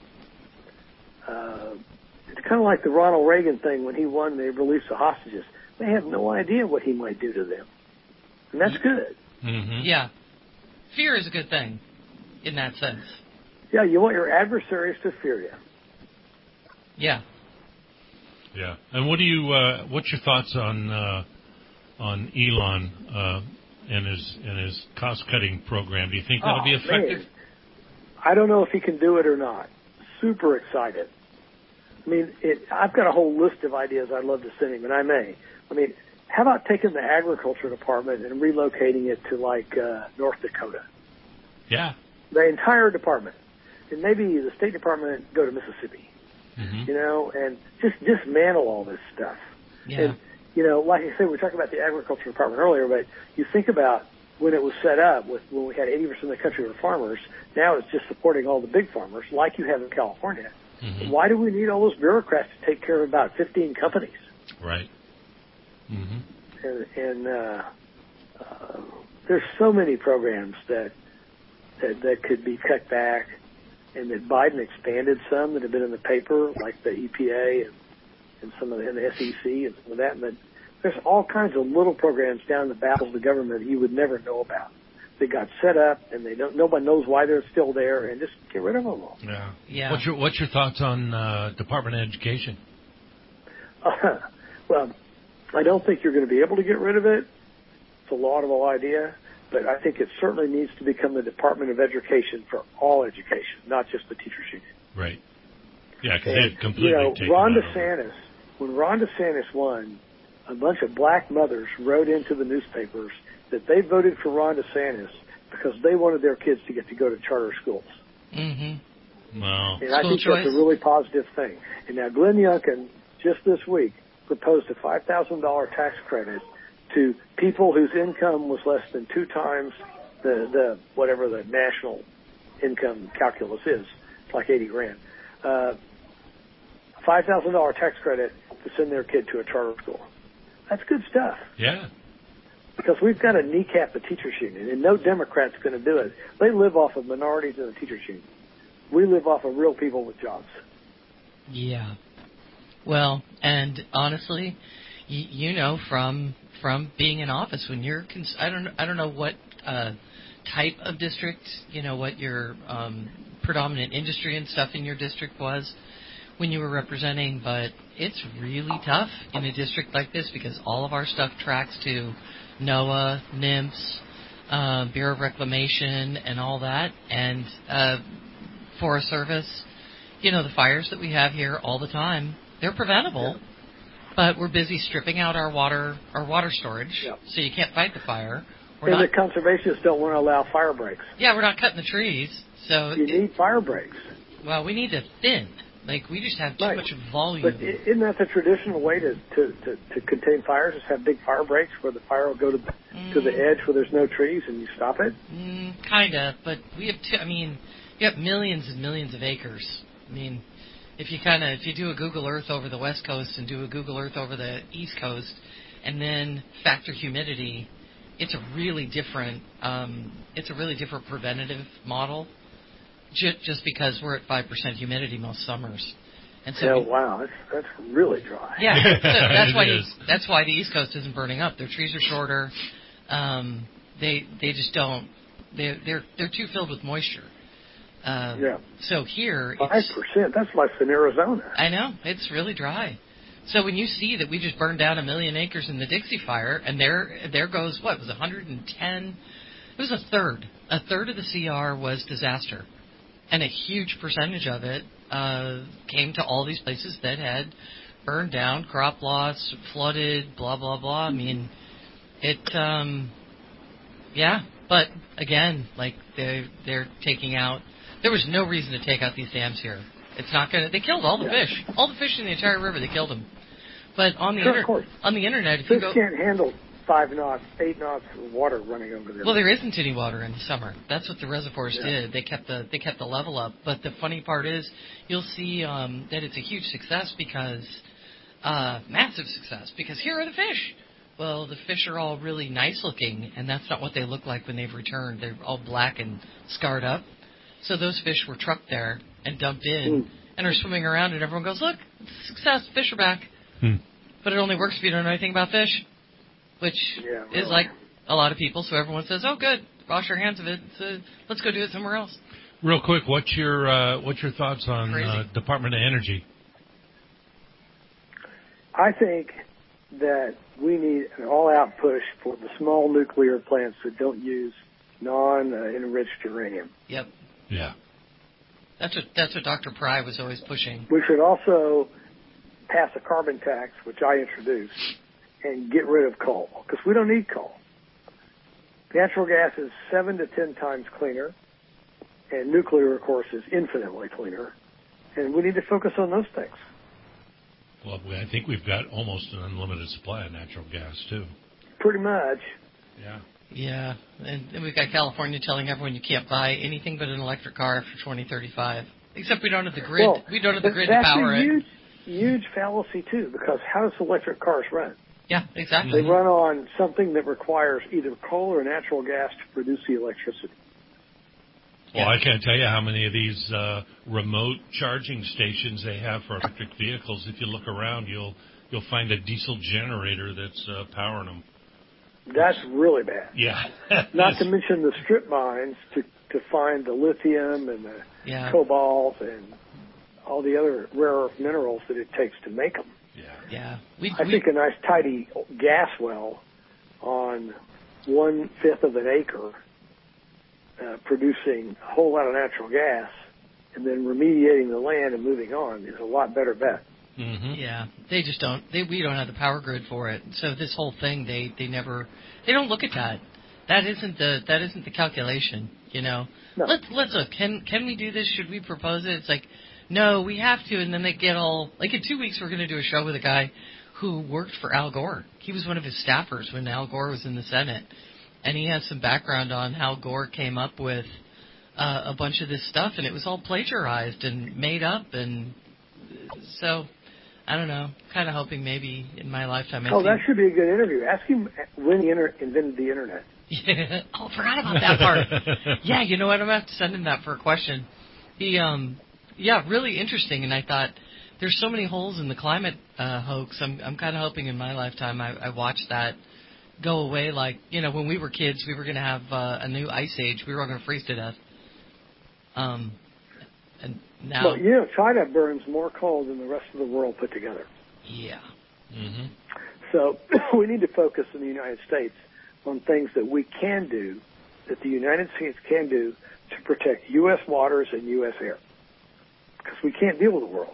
Uh, it's kind of like the Ronald Reagan thing when he won, they released the hostages. They have no idea what he might do to them. And that's good. Mm-hmm. Yeah. Fear is a good thing in that sense. Yeah, you want your adversaries to fear you. Yeah. Yeah. And what do you? Uh, what's your thoughts on uh, on Elon uh, and his and his cost cutting program? Do you think that'll oh, be effective? Man. I don't know if he can do it or not. Super excited. I mean, it, I've got a whole list of ideas I'd love to send him, and I may. I mean, how about taking the agriculture department and relocating it to, like, uh, North Dakota? Yeah. The entire department. And maybe the State Department go to Mississippi, Mm-hmm. you know, and just dismantle all this stuff. Yeah. And, you know, like I said, we were talking about the agriculture department earlier, but you think about when it was set up, with when we had eighty percent of the country were farmers, now it's just supporting all the big farmers, like you have in California. Mm-hmm. Why do we need all those bureaucrats to take care of about fifteen companies? Right. Mm-hmm. And, and uh, uh, there's so many programs that, that that could be cut back, and that Biden expanded some that have been in the paper, like the E P A and, and some of the, and the S E C and some of that. But there's all kinds of little programs down the bowels of the government that you would never know about. They got set up, and they don't. Nobody knows why they're still there, and just get rid of them all. Yeah. Yeah. What's your What's your thoughts on uh, Department of Education? Uh, well, I don't think you're going to be able to get rid of it. It's a laudable idea, but I think it certainly needs to become the Department of Education for all education, not just the teachers union. Right. Yeah, because And, they've completely you know, taken Ron that over. DeSantis, when Ron DeSantis won, a bunch of black mothers wrote into the newspapers that they voted for Ron DeSantis because they wanted their kids to get to go to charter schools. Mm-hmm. Wow. And I School think choice. that's a really positive thing. And now Glenn Youngkin, just this week, proposed a five thousand dollars tax credit to people whose income was less than two times the, the whatever the national income calculus is. It's like eighty grand. Uh, five thousand dollars tax credit to send their kid to a charter school. That's good stuff. Yeah. Because we've got to kneecap the teachers union, and no Democrat's going to do it. They live off of minorities in the teachers union. We live off of real people with jobs. Yeah. Well, and honestly, you, you know, from from being in office, when you're, cons- I don't, I don't know what uh, type of district, you know, what your um, predominant industry and stuff in your district was when you were representing, but it's really tough in a district like this because all of our stuff tracks to NOAA, NIMS, uh, Bureau of Reclamation, and all that, and uh, Forest Service. you know, the fires that we have here all the time, they're preventable, yeah. but we're busy stripping out our water, our water storage, yeah. so you can't fight the fire. We're and not, the conservationists don't want to allow fire breaks. Yeah, we're not cutting the trees, so you it, need fire breaks. Well, we need to thin. Like, we just have too right. much volume. But isn't that the traditional way to, to, to, to contain fires, is have big fire breaks where the fire will go to, mm. to the edge where there's no trees and you stop it? Mm, kind of, but we have, two, I mean, you have millions and millions of acres. I mean, if you kind of, if you do a Google Earth over the West Coast and do a Google Earth over the East Coast and then factor humidity, it's a really different, um, it's a really different preventative model. Just because we're at five percent humidity most summers, and so yeah, we, wow, that's that's really dry. Yeah, so that's why the, that's why the East Coast isn't burning up. Their trees are shorter. Um, they they just don't. They they're they're too filled with moisture. Uh, yeah. So here, five percent. That's less than Arizona. I know, it's really dry. So when you see that we just burned down a million acres in the Dixie Fire, and there there goes what it was one hundred ten. It was a third. A third of the C R was disaster. And a huge percentage of it uh, came to all these places that had burned down, crop loss, flooded, blah, blah, blah. I mean, it, um, yeah. But, again, like, they're, they're taking out, there was no reason to take out these dams here. It's not going to, they killed all the yeah. fish. All the fish in the entire river, they killed them. But on the, sure, inter- on the internet, if fish you go... can't handle five knots, eight knots of water running over there. Well, there isn't any water in the summer. That's what the reservoirs yeah. did. They kept the they kept the level up. But the funny part is, you'll see um, that it's a huge success because uh, massive success because here are the fish. Well, the fish are all really nice looking, and that's not what they look like when they've returned. They're all black and scarred up. So those fish were trucked there and dumped in mm. and are swimming around, and everyone goes, "Look, it's a success. Fish are back." Hmm. But it only works if you don't know anything about fish. Which yeah, really. is like a lot of people, so everyone says, "Oh, good, wash our hands of it. So let's go do it somewhere else." Real quick, what's your uh, what's your thoughts on uh, Department of Energy? I think that we need an all-out push for the small nuclear plants that don't use non-enriched uranium. Yep. Yeah. That's what that's what Doctor Pry was always pushing. We should also pass a carbon tax, which I introduced, and get rid of coal, because we don't need coal. Natural gas is seven to ten times cleaner, and nuclear, of course, is infinitely cleaner, and we need to focus on those things. Well, I think we've got almost an unlimited supply of natural gas, too. Pretty much. Yeah. Yeah, and, and we've got California telling everyone you can't buy anything but an electric car after twenty thirty-five, except we don't have the grid. Well, we don't have the grid to that's power a huge, it. huge fallacy, too, because how does electric cars run? Yeah, exactly. They run on something that requires either coal or natural gas to produce the electricity. Well, yeah. I can't tell you how many of these uh, remote charging stations they have for electric vehicles. If you look around, you'll you'll find a diesel generator that's uh, powering them. That's really bad. Yeah. Not to mention the strip mines to, to find the lithium and the yeah. cobalt and all the other rare earth minerals that it takes to make them. Yeah. Yeah. We, I we, think a nice tidy gas well on one-fifth of an acre uh, producing a whole lot of natural gas and then remediating the land and moving on is a lot better bet. Mm-hmm. Yeah, they just don't. They, we don't have the power grid for it. So this whole thing, they, they never, they don't look at that. That isn't the that isn't the calculation. You know. No. Let's let's look. Can can we do this? Should we propose it? It's like, no, we have to. And then they get all like in two weeks we're going to do a show with a guy who worked for Al Gore. He was one of his staffers when Al Gore was in the Senate, and he has some background on how Gore came up with uh, a bunch of this stuff, and it was all plagiarized and made up, and so. I don't know. Kind of hoping maybe in my lifetime. I oh, see... that should be a good interview. Ask him when he inter- invented the internet. Yeah. Oh, I forgot about that part. Yeah, you know what? I'm gonna have to send him that for a question. He, um, yeah, really interesting. And I thought there's so many holes in the climate uh, hoax. I'm, I'm kind of hoping in my lifetime I, I watch that go away. Like, you know, when we were kids, we were going to have uh, a new ice age. We were all going to freeze to death. Um. And now, well, you know, China burns more coal than the rest of the world put together. Yeah. Mm-hmm. So we need to focus in the United States on things that we can do, that the United States can do to protect U S waters and U S air. because we can't deal with the world.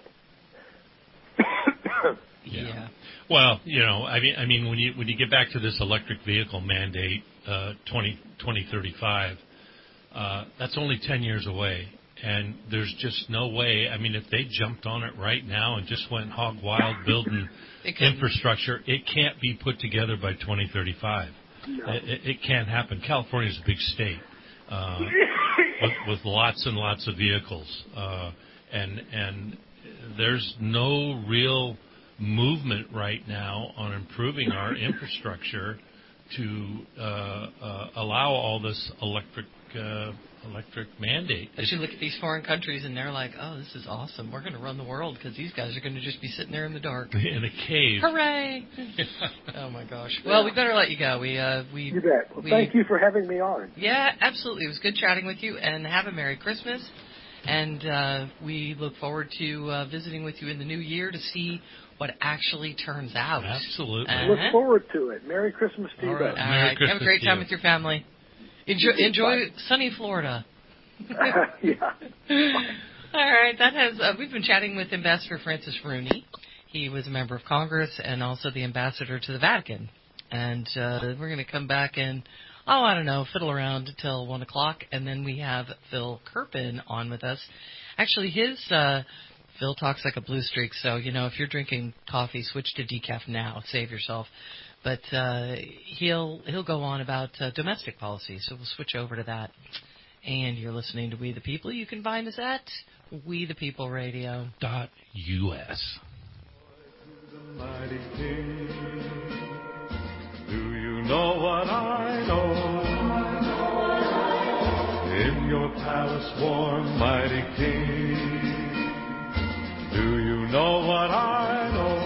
Yeah. Yeah. Well, you know, I mean, I mean, when you when you get back to this electric vehicle mandate, uh, twenty thirty-five, uh, that's only ten years away, and there's just no way. I mean, if they jumped on it right now and just went hog wild building infrastructure, it can't be put together by twenty thirty-five. No. It, it can't happen. California's a big state uh, with, with lots and lots of vehicles, uh, and and there's no real movement right now on improving our infrastructure to uh, uh, allow all this electric uh, electric mandate. As you look at these foreign countries and they're like, oh, this is awesome. We're going to run the world because these guys are going to just be sitting there in the dark. In a cave. Hooray! Oh, my gosh. Well, we better let you go. We, uh, we, You bet. Well, we, thank you for having me on. Yeah, absolutely. It was good chatting with you, and have a Merry Christmas. And uh, we look forward to uh, visiting with you in the new year to see what actually turns out. Absolutely. Uh-huh. Look forward to it. Merry Christmas to you All right. both. All Merry right. Christmas Have a great to time you. with your family. Enjoy, enjoy sunny Florida. Yeah. All right. That has. Uh, we've been chatting with Ambassador Francis Rooney. He was a member of Congress and also the ambassador to the Vatican. And uh, we're going to come back and, oh, I don't know, fiddle around until one o'clock, and then we have Phil Kerpen on with us. Actually, his uh, Phil talks like a blue streak, so you know if you're drinking coffee, switch to decaf now. Save yourself. But uh, he'll he'll go on about uh, domestic policy, so we'll switch over to that. And you're listening to We the People. You can find us at We the People Radio Dot U S. Mighty King, do you know what I know? In your palace warm, mighty King, do you know what I know?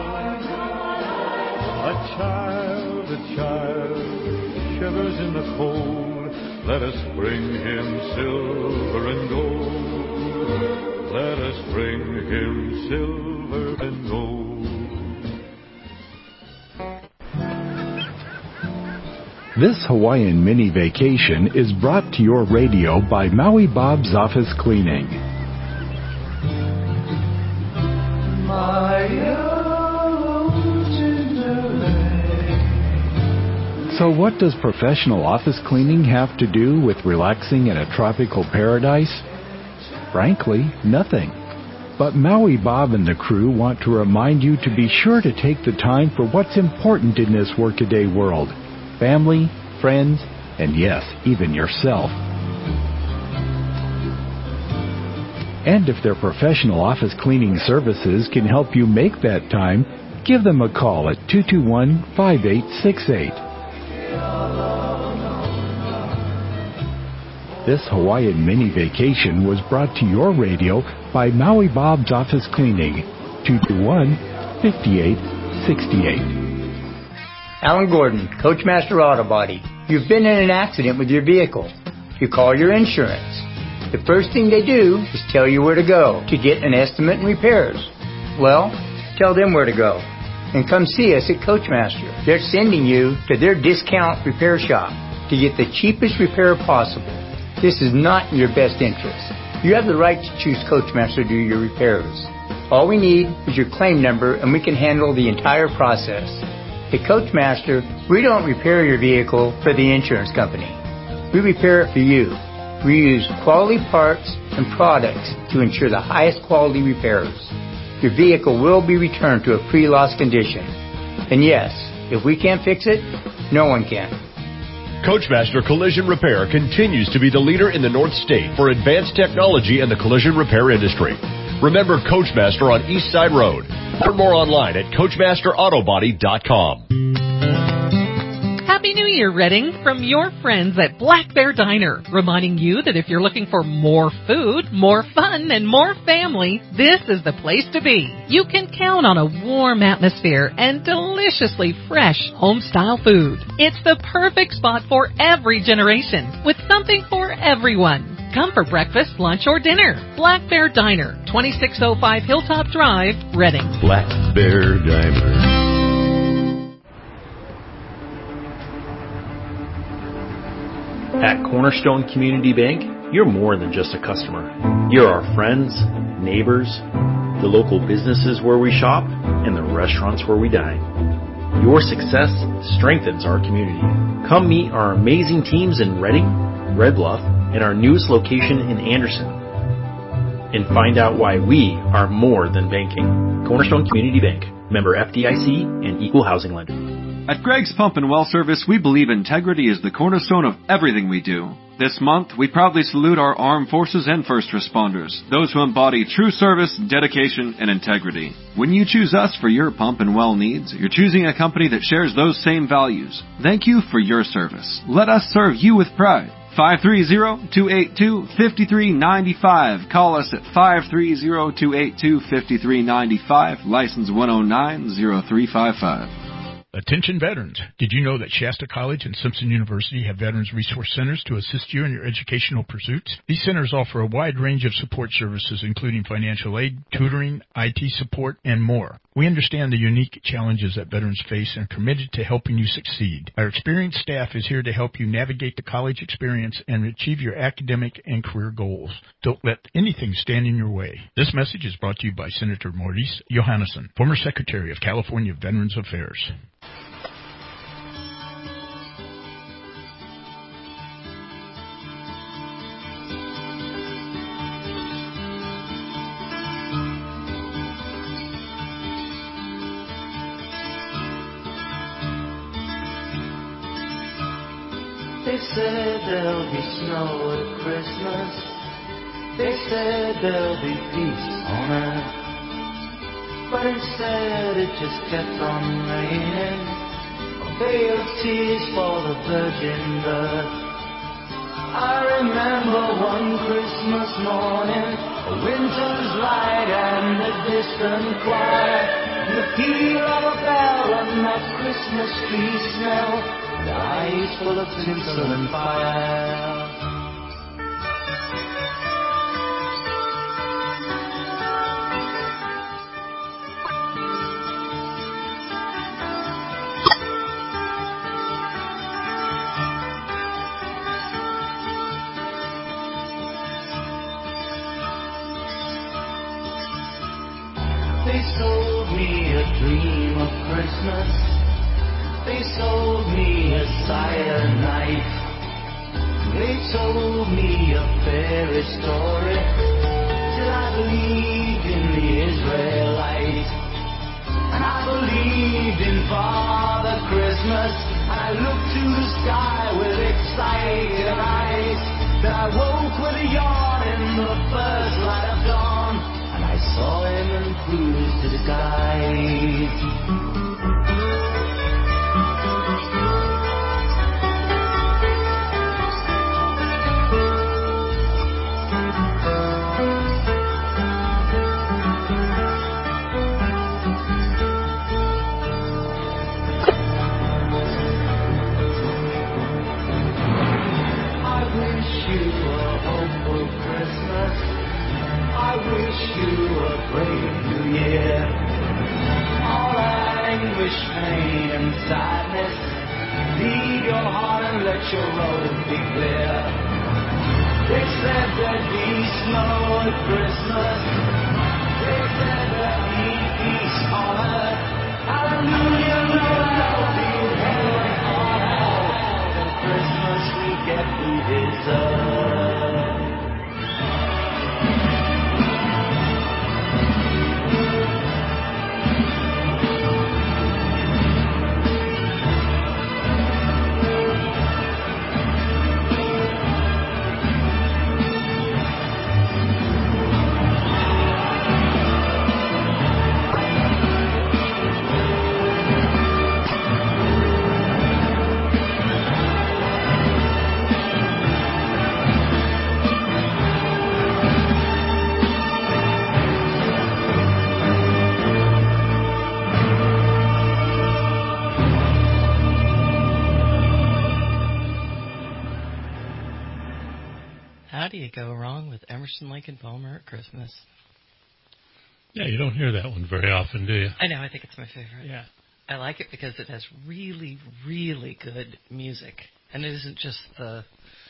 A child, a child shivers in the cold. Let us bring him silver and gold. Let us bring him silver and gold. This Hawaiian mini vacation is brought to your radio by Maui Bob's Office Cleaning. So what does professional office cleaning have to do with relaxing in a tropical paradise? Frankly, nothing. But Maui Bob and the crew want to remind you to be sure to take the time for what's important in this workaday world. Family, friends, and yes, even yourself. And if their professional office cleaning services can help you make that time, give them a call at two two one, five eight six eight. This Hawaiian mini vacation was brought to your radio by Maui Bob's Office Cleaning, two two one, five eight six eight. Alan Gordon, Coachmaster Auto Body. You've been in an accident with your vehicle. You call your insurance. The first thing they do is tell you where to go to get an estimate and repairs. Well, tell them where to go. And come see us at Coachmaster. They're sending you to their discount repair shop to get the cheapest repair possible. This is not in your best interest. You have the right to choose Coachmaster to do your repairs. All we need is your claim number and we can handle the entire process. At Coachmaster, we don't repair your vehicle for the insurance company. We repair it for you. We use quality parts and products to ensure the highest quality repairs. Your vehicle will be returned to a pre-loss condition. And yes, if we can't fix it, no one can. Coachmaster Collision Repair continues to be the leader in the North State for advanced technology in the collision repair industry. Remember Coachmaster on East Side Road. Learn more online at coachmaster auto body dot com. Happy New Year, Redding, from your friends at Black Bear Diner, reminding you that if you're looking for more food, more fun, and more family, this is the place to be. You can count on a warm atmosphere and deliciously fresh home-style food. It's the perfect spot for every generation, with something for everyone. Come for breakfast, lunch, or dinner. Black Bear Diner, twenty-six oh five Hilltop Drive, Redding. Black Bear Diner. At Cornerstone Community Bank, You're more than just a customer. You're our friends, neighbors, the local businesses where we shop, and the restaurants where we dine. Your success strengthens our community. Come meet our amazing teams in Reading, Red Bluff, and our newest location in Anderson. And find out why we are more than banking. Cornerstone Community Bank, member F D I C and equal housing lender. At Greg's Pump and Well Service, we believe integrity is the cornerstone of everything we do. This month, we proudly salute our armed forces and first responders, those who embody true service, dedication, and integrity. When you choose us for your pump and well needs, you're choosing a company that shares those same values. Thank you for your service. Let us serve you with pride. five three zero, two eight two, five three nine five. Call us at five three zero, two eight two, five three nine five, license one oh nine zero three five five. Attention veterans. Did you know that Shasta College and Simpson University have Veterans Resource Centers to assist you in your educational pursuits? These centers offer a wide range of support services, including financial aid, tutoring, I T support, and more. We understand the unique challenges that veterans face and are committed to helping you succeed. Our experienced staff is here to help you navigate the college experience and achieve your academic and career goals. Don't let anything stand in your way. This message is brought to you by Senator Maurice Johannesson, former Secretary of California Veterans Affairs. They said there'll be snow at Christmas. They said there'll be peace on earth. But instead it just kept on raining. A bay of tears for the virgin birth. I remember one Christmas morning, a winter's light and a distant choir, and the peal of a bell and that Christmas tree smell. The eyes full of tinsel and fire. They sold me a dream of Christmas. They sold me a silent night. They told me a fairy story till I believed in the Israelite. And I believed in Father Christmas. I looked to the sky with excited eyes. Then I woke with a yawn in the first light of dawn, and I saw him in cruise to the skies. I wish you a brave new year. All anguish, pain, and sadness, leave your heart and let your road be clear. They said there'd be snow at Christmas. They said there'd be peace on earth. Hallelujah, no there'll be heaven on earth. And Christmas we get we deserve. How do you go wrong with Emerson, Lake and Palmer at Christmas? Yeah, you don't hear that one very often, do you? I know, I think it's my favorite. Yeah. I like it because it has really, really good music. And it isn't just the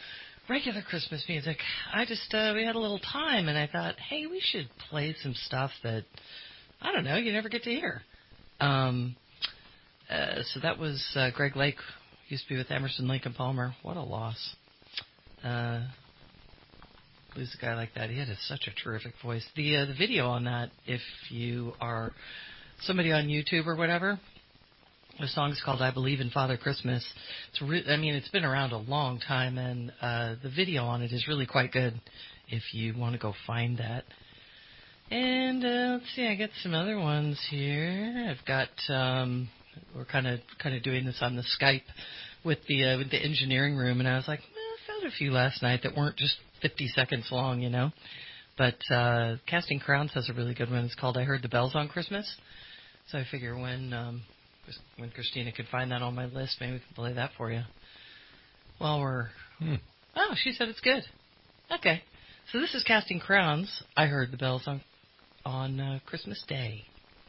regular Christmas music. I just, uh, we had a little time, and I thought, hey, we should play some stuff that, I don't know, you never get to hear. Um, uh, so that was uh, Greg Lake, used to be with Emerson, Lake and Palmer. What a loss. Uh, lose a guy like that. He had a, such a terrific voice. The uh, the video on that, if you are somebody on YouTube or whatever, the song's called I Believe in Father Christmas. It's re- I mean, it's been around a long time, and uh, the video on it is really quite good if you want to go find that. And uh, let's see, I got some other ones here. I've got, um, we're kind of kind of doing this on the Skype with the uh, with the engineering room, and I was like, well, I found a few last night that weren't just fifty seconds long, you know. But uh, Casting Crowns has a really good one. It's called I Heard the Bells on Christmas. So I figure when... Um, When Christina could find that on my list, maybe we can play that for you. While we're... Hmm. Oh, she said it's good. Okay. So this is Casting Crowns. I heard the bells on, on uh, Christmas Day.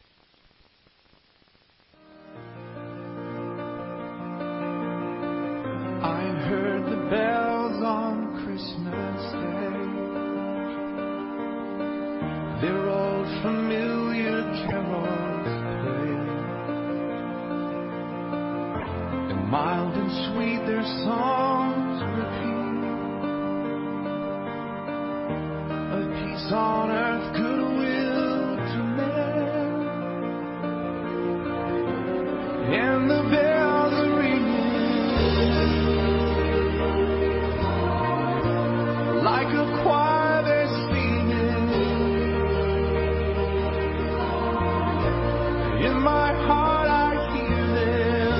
I heard the bells on Christmas Day. Their old familiar carols play. Mild and sweet their songs repeat, of peace on earth, goodwill to men. And the bells are ringing like a choir they're singing. In my heart I hear them.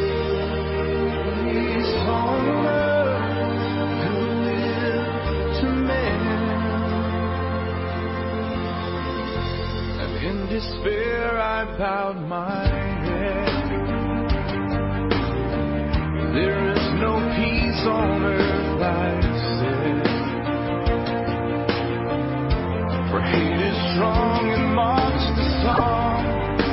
In despair I bowed my head. There is no peace on earth, I said, for hate is strong and mocks the song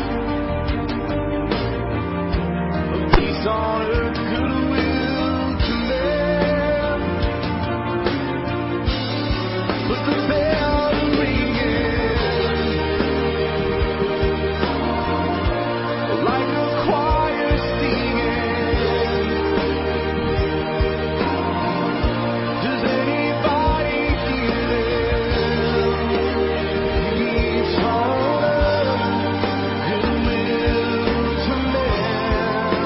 of peace on earth, goodwill to men. But the bells are ringing like a choir singing. Does anybody hear them? Peace on earth, goodwill to men.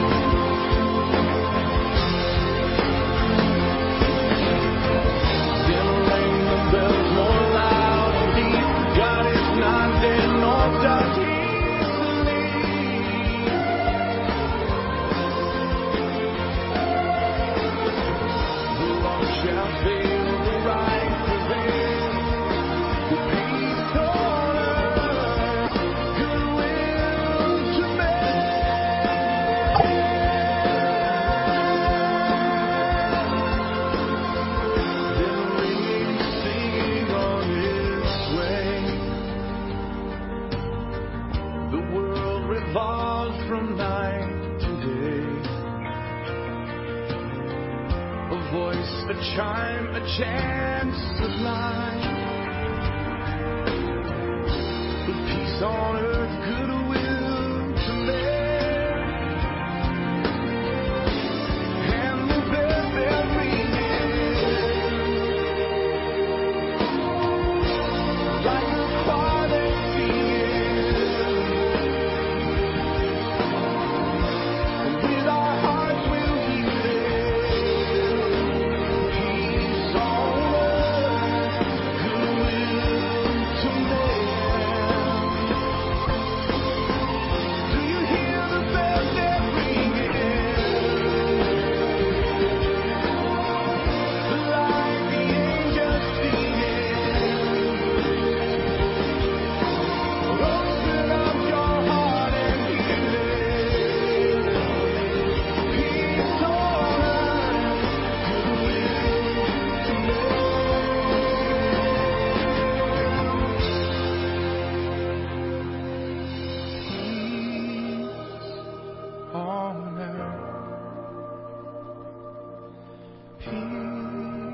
Then ring the bells more loud and deep. God is not dead, nor does he shall fail, the right prevail. The peace on earth, goodwill to men. Then ringing, singing on its way. The world revolves from night to day. A voice, a chime, a chant sublime. With peace on earth, goodwill to men. And the bells they're ringing like a choir they're singing. And with our hearts we'll hear them. Peace on earth, goodwill to men. Do you hear the bells they're ringing? Like the angels singing. Open up your heart and hear them. Peace on earth, goodwill to men. Peace on earth, peace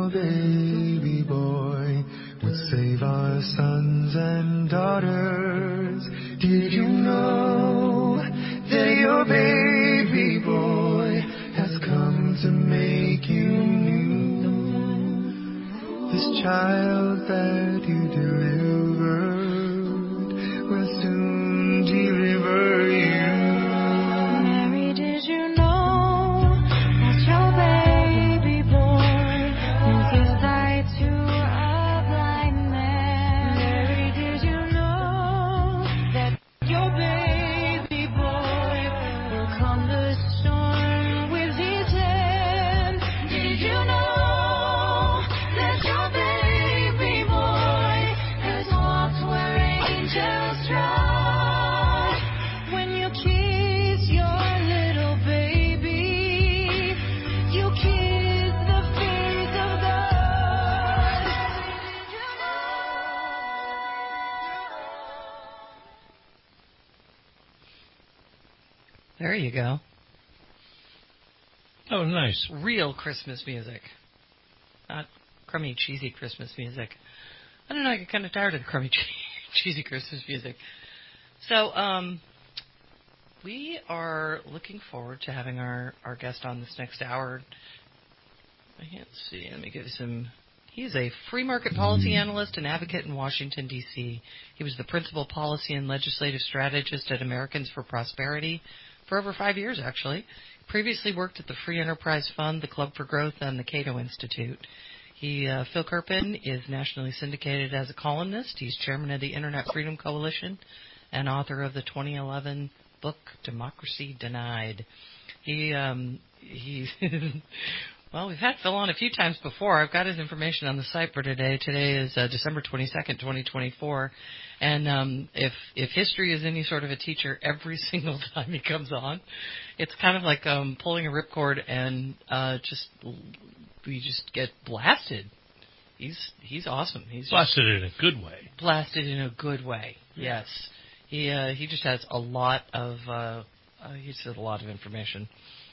your baby boy would save our sons and daughters. Did you know that your baby boy has come to make you new? This child that you delivered will soon deliver you. Mary, did you know that your baby boy will give sight to a blind man? Mary, did you know that your baby boy will calm the storm with his hand? Did you know that your baby boy has walked where angels trod? When you kiss your little baby, you kiss the face of God. There you go. Oh, nice. Real Christmas music. Not crummy, cheesy Christmas music. I don't know, I get kind of tired of the crummy, cheesy Christmas music. So, um, we are looking forward to having our, our guest on this next hour. I can't see. Let me give you some. He's a free market policy analyst and advocate in Washington, D C He was the principal policy and legislative strategist at Americans for Prosperity for over five years, actually. Previously worked at the Free Enterprise Fund, the Club for Growth, and the Cato Institute. He, uh, Phil Kerpen is nationally syndicated as a columnist. He's chairman of the Internet Freedom Coalition and author of the twenty eleven book Democracy Denied. He, um, he, well, we've had Phil on a few times before. I've got his information on the site for today. Today is uh, December twenty-second, twenty twenty-four. And um, if if history is any sort of a teacher, every single time he comes on, it's kind of like um, pulling a ripcord and uh, just we just get blasted. He's he's awesome. He's Blasted in a good way. Blasted in a good way. Yes, he uh, he just has a lot of uh, uh, he just has a lot of information.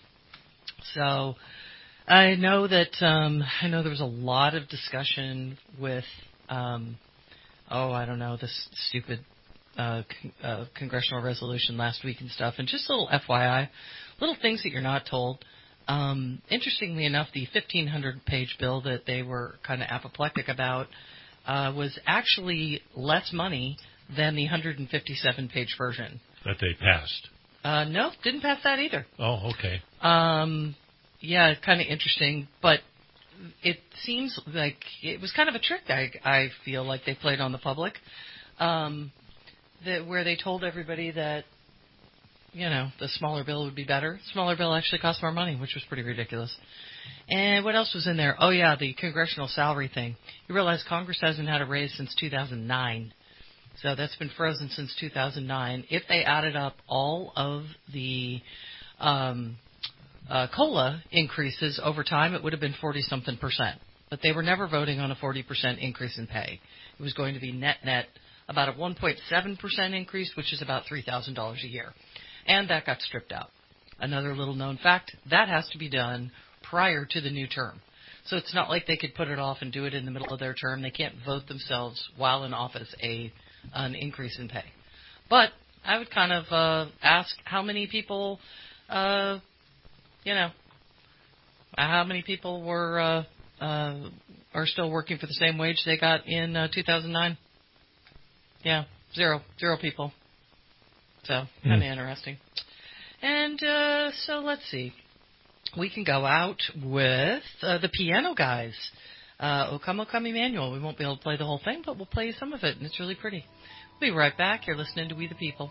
So I know that um, I know there was a lot of discussion with. Um, Oh, I don't know, this stupid uh, con- uh, congressional resolution last week and stuff. And just a little F Y I, little things that you're not told. Um, interestingly enough, the fifteen hundred page bill that they were kind of apoplectic about uh, was actually less money than the one hundred fifty-seven page version. That they passed. Uh, no, didn't pass that either. Oh, okay. Um, yeah, kind of interesting, but it seems like it was kind of a trick, I, I feel like they played on the public, um, that where they told everybody that, you know, the smaller bill would be better. Smaller bill actually cost more money, which was pretty ridiculous. And what else was in there? Oh, yeah, the congressional salary thing. You realize Congress hasn't had a raise since two thousand nine. So that's been frozen since two thousand nine. If they added up all of the um Uh, COLA increases over time, it would have been forty-something percent. But they were never voting on a forty percent increase in pay. It was going to be net-net about a one point seven percent increase, which is about three thousand dollars a year. And that got stripped out. Another little known fact, that has to be done prior to the new term. So it's not like they could put it off and do it in the middle of their term. They can't vote themselves while in office a an increase in pay. But I would kind of uh, ask how many people... Uh, You know, how many people were uh, uh, are still working for the same wage they got in uh, two thousand nine? Yeah, zero, zero people. So kind of mm. interesting. And uh, so let's see, we can go out with uh, the piano guys, uh, O Come, O Come Emmanuel. We won't be able to play the whole thing, but we'll play you some of it, and it's really pretty. We'll be right back. You're listening to We the People.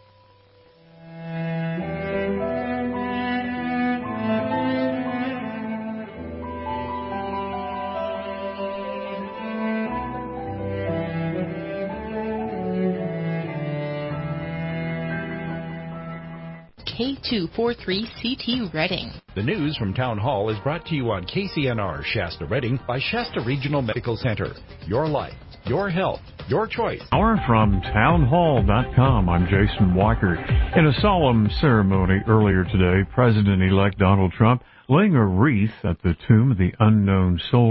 K two forty-three C T Reading. The news from Town Hall is brought to you on K C N R Shasta Reading by Shasta Regional Medical Center. Your life, your health, your choice. Hour from town hall dot com. I'm Jason Walker. In a solemn ceremony earlier today, President-elect Donald Trump laying a wreath at the tomb of the unknown soldier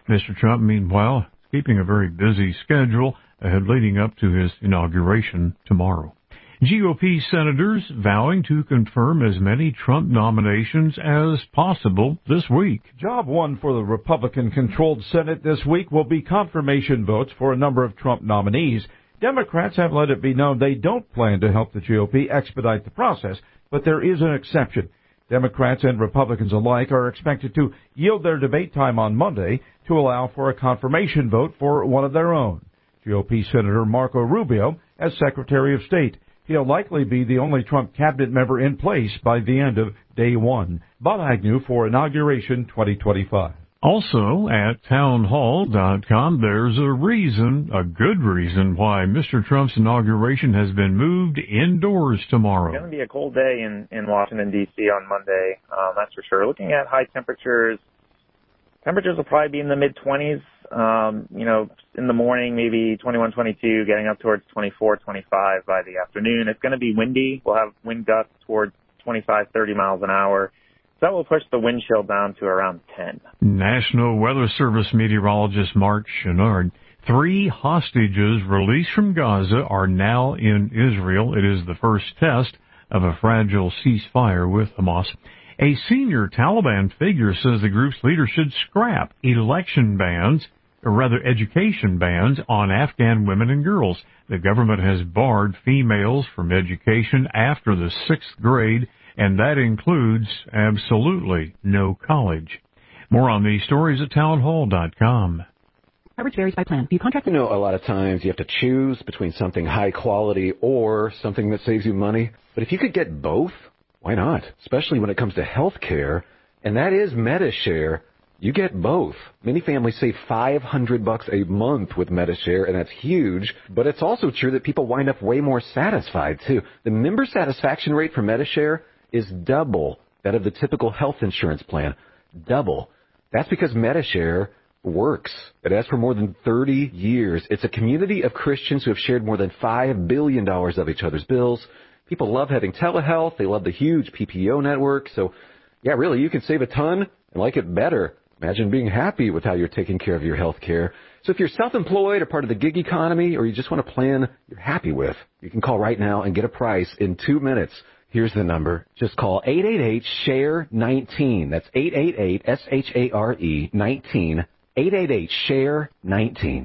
Mister Trump, meanwhile, keeping a very busy schedule ahead leading up to his inauguration tomorrow. G O P senators vowing to confirm as many Trump nominations as possible this week. Job one for the Republican-controlled Senate this week will be confirmation votes for a number of Trump nominees. Democrats have let it be known they don't plan to help the G O P expedite the process, but there is an exception. Democrats and Republicans alike are expected to yield their debate time on Monday to allow for a confirmation vote for one of their own. G O P Senator Marco Rubio as Secretary of State. He'll likely be the only Trump cabinet member in place by the end of day one. Bob Agnew for Inauguration twenty twenty-five. Also at townhall dot com, there's a reason, a good reason, why Mister Trump's inauguration has been moved indoors tomorrow. It's going to be a cold day in, in Washington, D C on Monday, um, that's for sure. Looking at high temperatures, temperatures will probably be in the mid-twenties. Um, you know, in the morning, maybe twenty-one, twenty-two, getting up towards twenty-four, twenty-five by the afternoon. It's going to be windy. We'll have wind gusts towards twenty-five, thirty miles an hour. So that will push the wind chill down to around ten. National Weather Service meteorologist Mark Chenard. Three hostages released from Gaza are now in Israel. It is the first test of a fragile ceasefire with Hamas. A senior Taliban figure says the group's leader should scrap election bans, or rather education bans, on Afghan women and girls. The government has barred females from education after the sixth grade, and that includes absolutely no college. More on these stories at townhall dot com. Coverage varies by plan. Do you contract? You know, a lot of times you have to choose between something high quality or something that saves you money. But if you could get both, why not? Especially when it comes to health care, and that is MediShare. You get both. Many families save five hundred bucks a month with MediShare, and that's huge. But it's also true that people wind up way more satisfied, too. The member satisfaction rate for MediShare is double that of the typical health insurance plan. Double. That's because MediShare works. It has for more than thirty years. It's a community of Christians who have shared more than five billion dollars of each other's bills. People love having telehealth. They love the huge P P O network. So, yeah, really, you can save a ton and like it better. Imagine being happy with how you're taking care of your health care. So if you're self-employed or part of the gig economy, or you just want a plan you're happy with, you can call right now and get a price in two minutes. Here's the number. Just call eight eight eight, S H A R E, nineteen. That's eight eight eight, S H A R E, nineteen. eight eight eight, S H A R E, nineteen.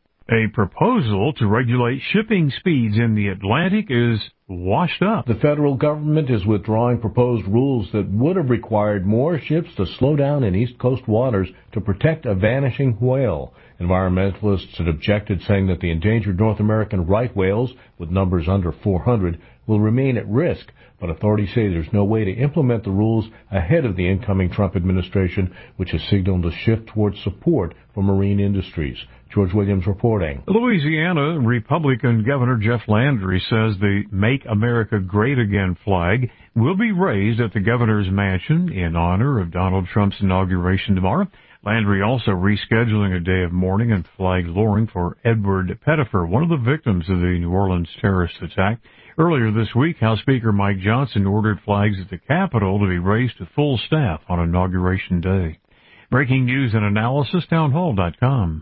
A proposal to regulate shipping speeds in the Atlantic is washed up. The federal government is withdrawing proposed rules that would have required more ships to slow down in East Coast waters to protect a vanishing whale. Environmentalists had objected, saying that the endangered North American right whales, with numbers under four hundred, will remain at risk. But authorities say there's no way to implement the rules ahead of the incoming Trump administration, which has signaled a shift towards support for marine industries. George Williams reporting. Louisiana Republican Governor Jeff Landry says the Make America Great Again flag will be raised at the governor's mansion in honor of Donald Trump's inauguration tomorrow. Landry also rescheduling a day of mourning and flag lowering for Edward Pettifer, one of the victims of the New Orleans terrorist attack. Earlier this week, House Speaker Mike Johnson ordered flags at the Capitol to be raised to full staff on Inauguration Day. Breaking news and analysis, townhall dot com.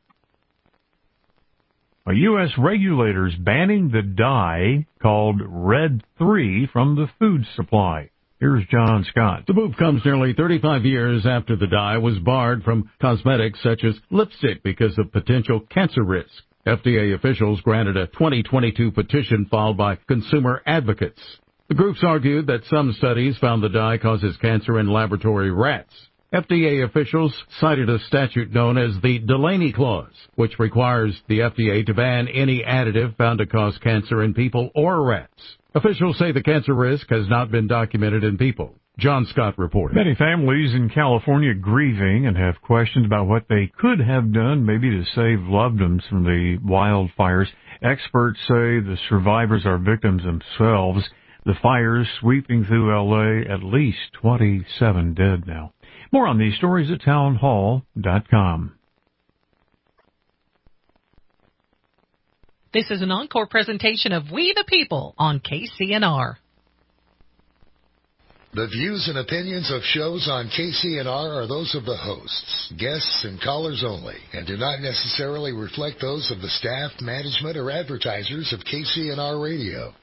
A U S regulator's banning the dye called Red three from the food supply. Here's John Scott. The move comes nearly thirty-five years after the dye was barred from cosmetics such as lipstick because of potential cancer risk. F D A officials granted a twenty twenty-two petition filed by consumer advocates. The groups argued that some studies found the dye causes cancer in laboratory rats. F D A officials cited a statute known as the Delaney Clause, which requires the F D A to ban any additive found to cause cancer in people or rats. Officials say the cancer risk has not been documented in people. John Scott reported. Many families in California grieving and have questions about what they could have done maybe to save loved ones from the wildfires. Experts say the survivors are victims themselves. The fires sweeping through L A, at least twenty-seven dead now. More on these stories at townhall dot com. This is an encore presentation of We the People on K C N R. The views and opinions of shows on K C N R are those of the hosts, guests, and callers only, and do not necessarily reflect those of the staff, management, or advertisers of K C N R Radio.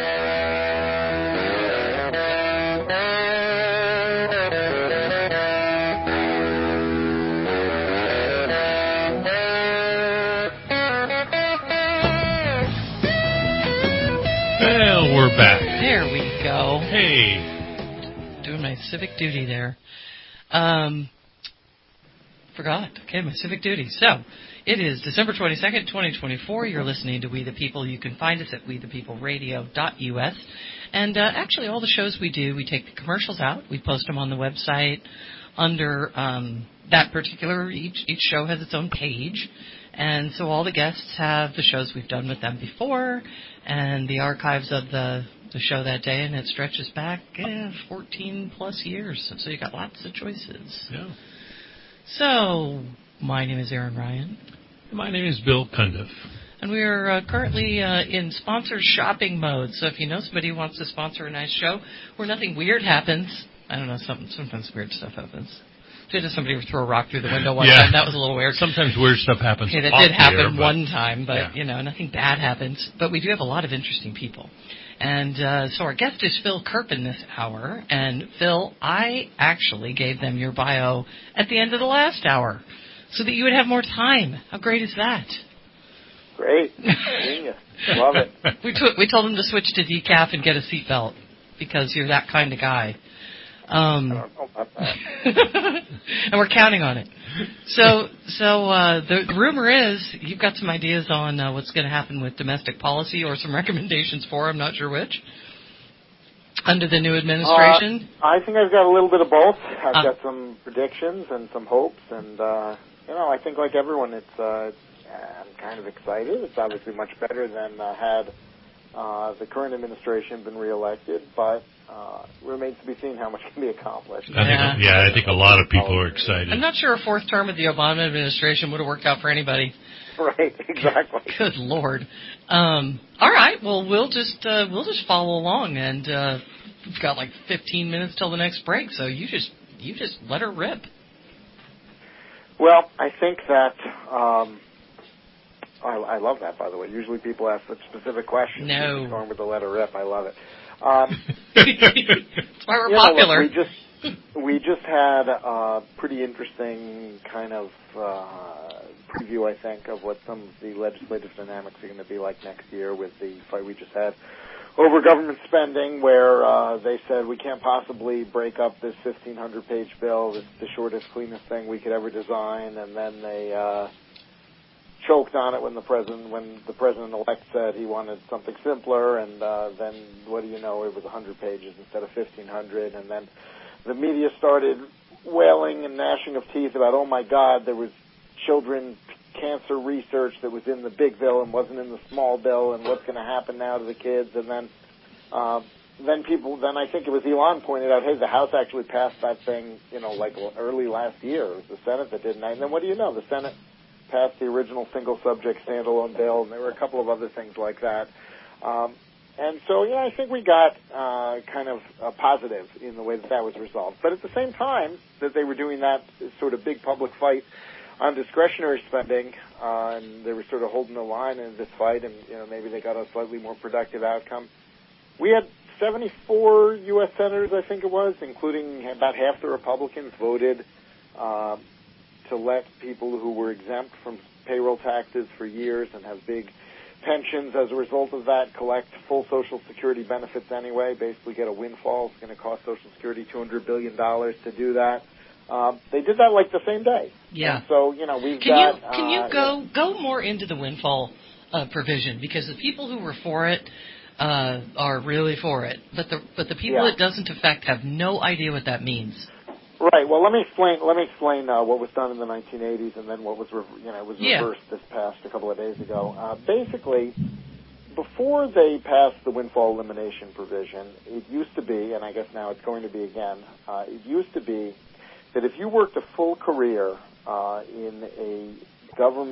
Well, we're back. There we go. Hey. Doing my civic duty there. Um, forgot. Okay, my civic duty. So, it is December twenty-second, twenty twenty-four. You're listening to We the People. You can find us at we the people radio dot u s. And uh, actually, all the shows we do, we take the commercials out. We post them on the website under um, that particular, each, each show has its own page. And so all the guests have the shows we've done with them before and the archives of the, the show that day, and it stretches back eh, fourteen plus years. So you got lots of choices. Yeah. So my name is Aaron Ryan. My name is Bill Cundiff. And we are uh, currently uh, in sponsor shopping mode. So if you know somebody who wants to sponsor a nice show where nothing weird happens, I don't know, some, sometimes weird stuff happens. Did somebody throw a rock through the window one yeah. time? That was a little weird. Sometimes weird stuff happens. Okay, that did happen here, one time, but, yeah. you know, nothing bad happens. But we do have a lot of interesting people. And uh, so our guest is Phil Kerpen this hour. And, Phil, I actually gave them your bio at the end of the last hour so that you would have more time. How great is that? Great. Genius. Love it. We, t- we told them to switch to decaf and get a seatbelt because you're that kind of guy. Um, I don't know about that. And we're counting on it. So, so uh, the rumor is you've got some ideas on uh, what's going to happen with domestic policy, or some recommendations for. I'm not sure which. Under the new administration, uh, I think I've got a little bit of both. I've uh, got some predictions and some hopes, and uh, you know, I think like everyone, it's, uh, it's I'm kind of excited. It's obviously much better than uh, had uh, the current administration been reelected, but. Uh, remains to be seen how much can be accomplished. I yeah. think, yeah, I think a lot of people are excited. I'm not sure a fourth term of the Obama administration would have worked out for anybody. Right, exactly. Good Lord. Um, all right, well, we'll just uh, we'll just follow along, and uh, we've got like fifteen minutes till the next break, so you just you just let her rip. Well, I think that. Um, I, I love that, by the way. Usually people ask such specific questions. No. Just going with the letter rip, I love it. Um, That's why we're you popular. Know, look, we just we just had a pretty interesting kind of uh, preview, I think, of what some of the legislative dynamics are going to be like next year with the fight we just had over government spending, where uh, they said we can't possibly break up this fifteen hundred page bill. It's the shortest, cleanest thing we could ever design, and then they. Uh, choked on it when the president when the president-elect said he wanted something simpler, and uh, then what do you know, it was one hundred pages instead of fifteen hundred, and then the media started wailing and gnashing of teeth about, oh my God, there was children's cancer research that was in the big bill and wasn't in the small bill, and what's going to happen now to the kids, and then uh, then people, then I think it was Elon pointed out, hey, the House actually passed that thing, you know, like early last year. It was the Senate that didn't, and then what do you know, the Senate passed the original single-subject standalone bill, and there were a couple of other things like that. Um, and so, yeah, I think we got uh, kind of a positive in the way that that was resolved. But at the same time that they were doing that sort of big public fight on discretionary spending, uh, and they were sort of holding the line in this fight, and you know maybe they got a slightly more productive outcome, we had seventy-four U S senators, I think it was, including about half the Republicans, voted uh, to let people who were exempt from payroll taxes for years and have big pensions as a result of that collect full Social Security benefits anyway, basically get a windfall. It's going to cost Social Security two hundred billion dollars to do that. Um, they did that like the same day. Yeah. And so, you know, we've can got... You, can you uh, go, go more into the windfall uh, provision? Because the people who were for it uh, are really for it. But the, but the people yeah. it doesn't affect have no idea what that means. Right. Well, let me explain. Let me explain uh, what was done in the nineteen eighties, and then what was, re- you know, was yeah. reversed this past a couple of days ago. Uh, basically, before they passed the windfall elimination provision, it used to be, and I guess now it's going to be again. Uh, it used to be that if you worked a full career uh, in a government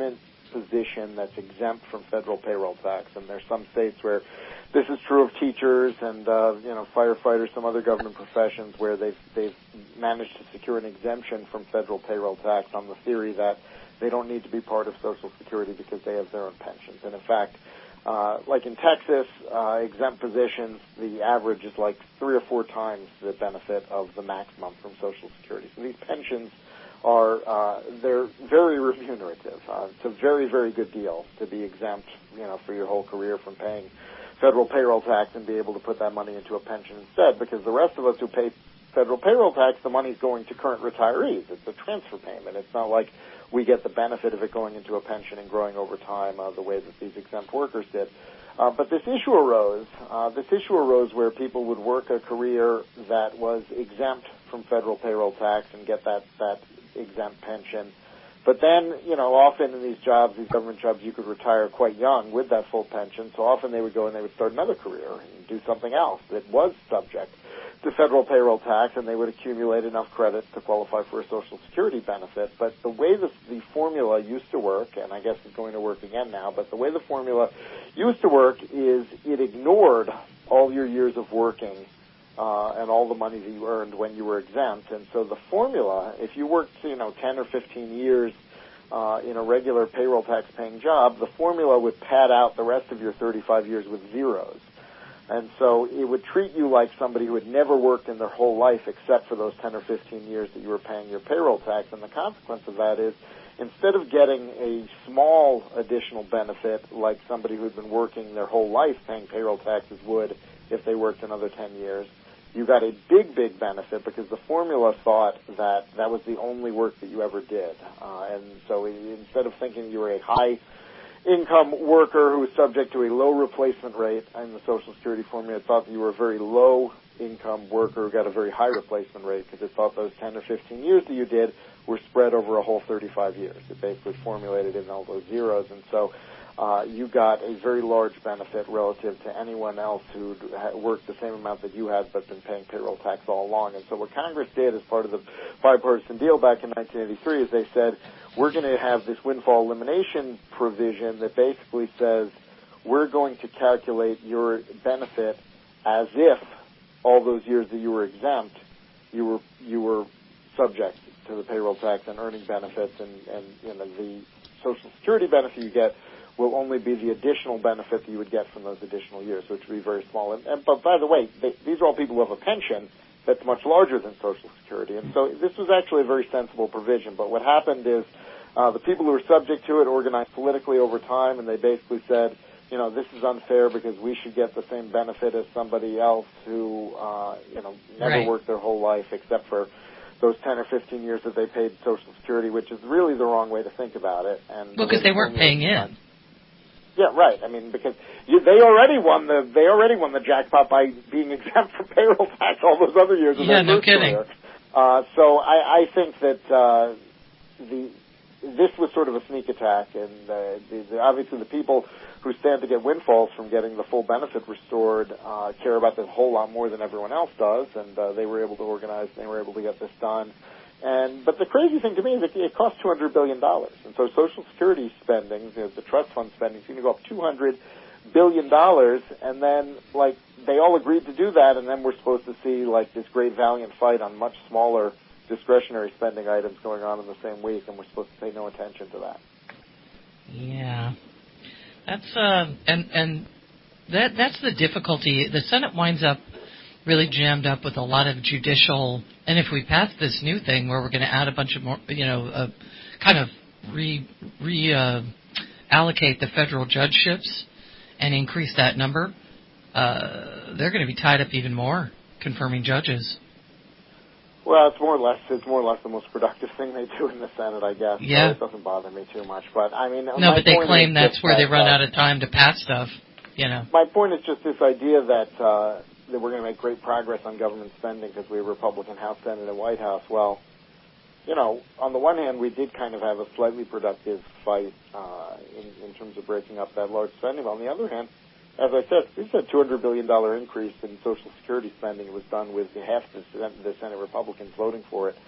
position that's exempt from federal payroll tax. And there's some states where this is true of teachers and uh, you know firefighters, some other government professions where they've they've managed to secure an exemption from federal payroll tax on the theory that they don't need to be part of Social Security because they have their own pensions. And in fact, uh, like in Texas, uh, exempt positions, the average is like three or four times the benefit of the maximum from Social Security. So these pensions are uh, they're very remunerative. Uh, it's a very, very good deal to be exempt, you know, for your whole career from paying federal payroll tax and be able to put that money into a pension instead, because the rest of us who pay federal payroll tax, the money's going to current retirees. It's a transfer payment. It's not like we get the benefit of it going into a pension and growing over time uh, the way that these exempt workers did. Uh, but this issue arose. Uh, this issue arose where people would work a career that was exempt from federal payroll tax and get that, that exempt pension. But then, you know, often in these jobs, these government jobs, you could retire quite young with that full pension. So often they would go and they would start another career and do something else that was subject to federal payroll tax, and they would accumulate enough credits to qualify for a Social Security benefit. But the way the, the formula used to work, and I guess it's going to work again now, but the way the formula used to work is it ignored all your years of working Uh, and all the money that you earned when you were exempt. And so the formula, if you worked, you know, ten or fifteen years uh, in a regular payroll tax-paying job, the formula would pad out the rest of your thirty-five years with zeros. And so it would treat you like somebody who had never worked in their whole life except for those ten or fifteen years that you were paying your payroll tax. And the consequence of that is, instead of getting a small additional benefit like somebody who'd been working their whole life paying payroll taxes would if they worked another ten years, you got a big, big benefit because the formula thought that that was the only work that you ever did. Uh, and so instead of thinking you were a high-income worker who was subject to a low replacement rate in the Social Security formula, it thought that you were a very low-income worker who got a very high replacement rate because it thought those ten or fifteen years that you did were spread over a whole thirty-five years. It basically formulated in all those zeros. And so Uh, you got a very large benefit relative to anyone else who worked the same amount that you had but been paying payroll tax all along. And so what Congress did as part of the bipartisan deal back in nineteen eighty-three is they said, we're going to have this windfall elimination provision that basically says we're going to calculate your benefit as if all those years that you were exempt, you were you were subject to the payroll tax and earning benefits, and, and you know, the Social Security benefit you get will only be the additional benefit that you would get from those additional years, which would be very small. And, and, but by the way, they, these are all people who have a pension that's much larger than Social Security. And so this was actually a very sensible provision. But what happened is uh, the people who were subject to it organized politically over time, and they basically said, you know, this is unfair because we should get the same benefit as somebody else who, uh, you know, never right. worked their whole life except for those ten or fifteen years that they paid Social Security, which is really the wrong way to think about it. And well, because they weren't paying in. Yeah, right. I mean, because you, they already won the they already won the jackpot by being exempt from payroll tax all those other years of yeah, their no first kidding. career. Uh, so I, I think that uh, the this was sort of a sneak attack, and uh, the, the, obviously the people who stand to get windfalls from getting the full benefit restored uh, care about this a whole lot more than everyone else does, and uh, they were able to organize, and they were able to get this done. And but the crazy thing to me is that it costs two hundred billion dollars, and so Social Security spending, you know, the trust fund spending, is going to go up two hundred billion dollars, and then like they all agreed to do that, and then we're supposed to see like this great valiant fight on much smaller discretionary spending items going on in the same week, and we're supposed to pay no attention to that. Yeah, that's uh, and and that that's the difficulty. The Senate winds up really jammed up with a lot of judicial, and if we pass this new thing where we're going to add a bunch of more, you know, uh, kind of re, re uh, allocate the federal judgeships and increase that number, uh, they're going to be tied up even more confirming judges. Well, it's more or less it's more or less the most productive thing they do in the Senate, I guess. Yeah, so it doesn't bother me too much. But I mean, no, but they claim that's where they run out of time to pass stuff. You know, my point is just this idea that. Uh, that we're going to make great progress on government spending because we have a Republican House, Senate, and White House. Well, you know, on the one hand, we did kind of have a slightly productive fight uh, in, in terms of breaking up that large spending. But on the other hand, as I said, this is a two hundred billion dollars increase in Social Security spending. It was done with half the Senate, the Senate Republicans voting for it.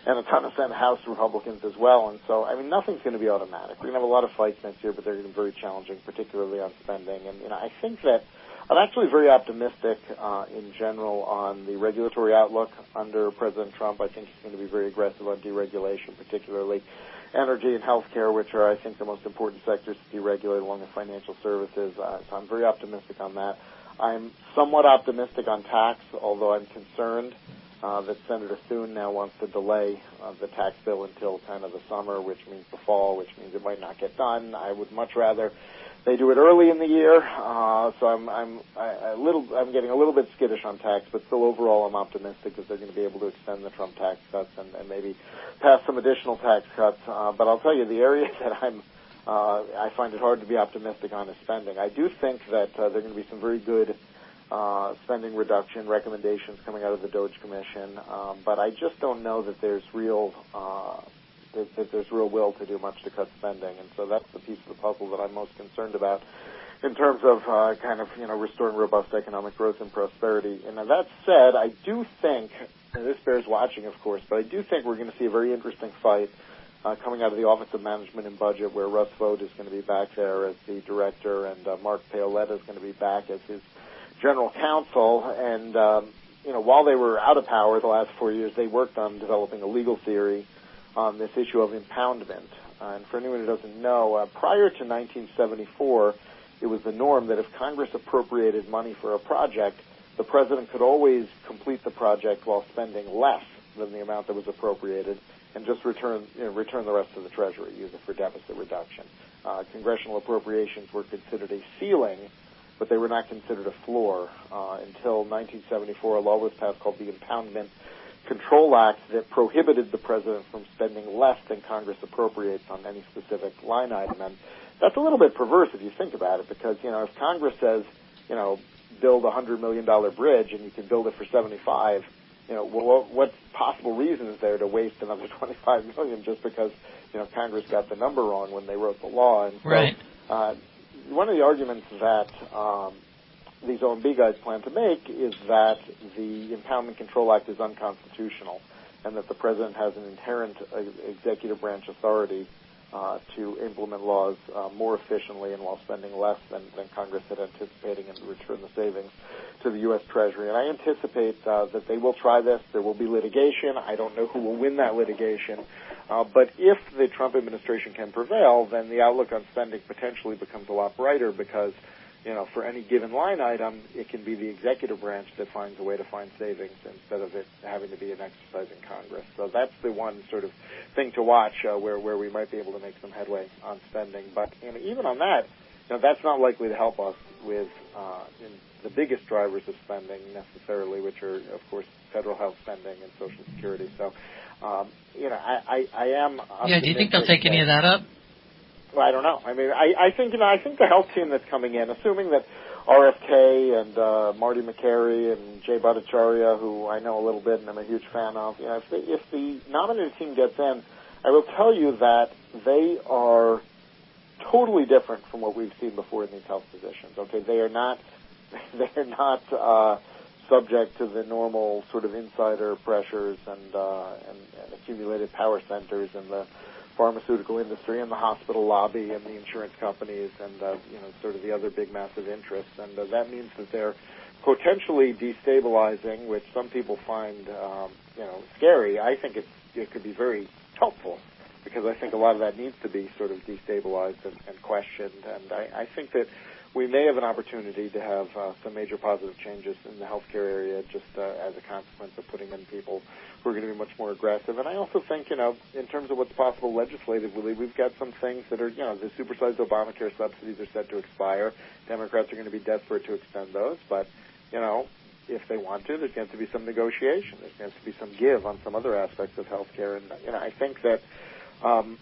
and a ton of Senate House Republicans as well. And so, I mean, nothing's going to be automatic. We're going to have a lot of fights next year, but they're going to be very challenging, particularly on spending. And, you know, I think that I'm actually very optimistic uh, in general on the regulatory outlook under President Trump. I think he's going to be very aggressive on deregulation, particularly energy and healthcare, which are, I think, the most important sectors to deregulate along with financial services. Uh, so I'm very optimistic on that. I'm somewhat optimistic on tax, although I'm concerned uh, that Senator Thune now wants to delay uh, the tax bill until kind of the summer, which means the fall, which means it might not get done. I would much rather they do it early in the year, uh, so I'm I'm I, a little I'm getting a little bit skittish on tax, but still overall I'm optimistic that they're going to be able to extend the Trump tax cuts and, and maybe pass some additional tax cuts. Uh, but I'll tell you, the area that I'm uh, I find it hard to be optimistic on is spending. I do think that uh, there are going to be some very good uh, spending reduction recommendations coming out of the Doge Commission, um, but I just don't know that there's real. Uh, That, that there's real will to do much to cut spending, and so that's the piece of the puzzle that I'm most concerned about in terms of uh, kind of, you know, restoring robust economic growth and prosperity. And now that said, I do think, and this bears watching, of course, but I do think we're going to see a very interesting fight uh, coming out of the Office of Management and Budget, where Russ Vought is going to be back there as the director, and uh, Mark Paoletta is going to be back as his general counsel. And um, you know, while they were out of power the last four years, they worked on developing a legal theory on this issue of impoundment. Uh, and for anyone who doesn't know, uh, prior to nineteen seventy-four, it was the norm that if Congress appropriated money for a project, the president could always complete the project while spending less than the amount that was appropriated and just return, you know, return the rest to the Treasury, use it for deficit reduction. Uh, congressional appropriations were considered a ceiling, but they were not considered a floor uh, until nineteen seventy-four. A law was passed called the Impoundment Control Act that prohibited the president from spending less than Congress appropriates on any specific line item. And that's a little bit perverse if you think about it, because, you know, if Congress says, you know, build a one hundred million dollars bridge and you can build it for seventy-five, you know, well, what possible reason is there to waste another twenty-five million dollars just because, you know, Congress got the number wrong when they wrote the law? And so, right. uh, one of the arguments that um, these O M B guys plan to make is that the Impoundment Control Act is unconstitutional and that the president has an inherent uh, executive branch authority uh, to implement laws uh, more efficiently and while spending less than, than Congress had anticipating and return the savings to the U S Treasury. And I anticipate uh, that they will try this. There will be litigation. I don't know who will win that litigation. Uh, but if the Trump administration can prevail, then the outlook on spending potentially becomes a lot brighter because, you know, for any given line item, it can be the executive branch that finds a way to find savings instead of it having to be an exercise in Congress. So that's the one sort of thing to watch uh, where, where we might be able to make some headway on spending. But, you know, even on that, you know, that's not likely to help us with uh, in the biggest drivers of spending necessarily, which are, of course, federal health spending and Social Security. So, um, you know, I, I, I am Yeah, do you think they'll take any of that up? Well, I don't know. I mean, I, I think, you know, I think the health team that's coming in, assuming that R F K and uh, Marty McCary and Jay Bhattacharya, who I know a little bit and I'm a huge fan of, you know, if, they, if the nominated team gets in, I will tell you that they are totally different from what we've seen before in these health positions. Okay, they are not, they are not uh, subject to the normal sort of insider pressures and, uh, and, and accumulated power centers and the pharmaceutical industry and the hospital lobby and the insurance companies and, uh, you know, sort of the other big massive interests. And uh, that means that they're potentially destabilizing, which some people find, um, you know, scary. I think it's, it could be very helpful because I think a lot of that needs to be sort of destabilized and, and questioned. And I, I think that we may have an opportunity to have uh, some major positive changes in the healthcare area just uh, as a consequence of putting in people who are going to be much more aggressive. And I also think, you know, in terms of what's possible legislatively, we've got some things that are, you know, the supersized Obamacare subsidies are set to expire. Democrats are going to be desperate to extend those. But, you know, if they want to, there's going to be some negotiation. There's going to be some give on some other aspects of healthcare. And, you know, I think that um,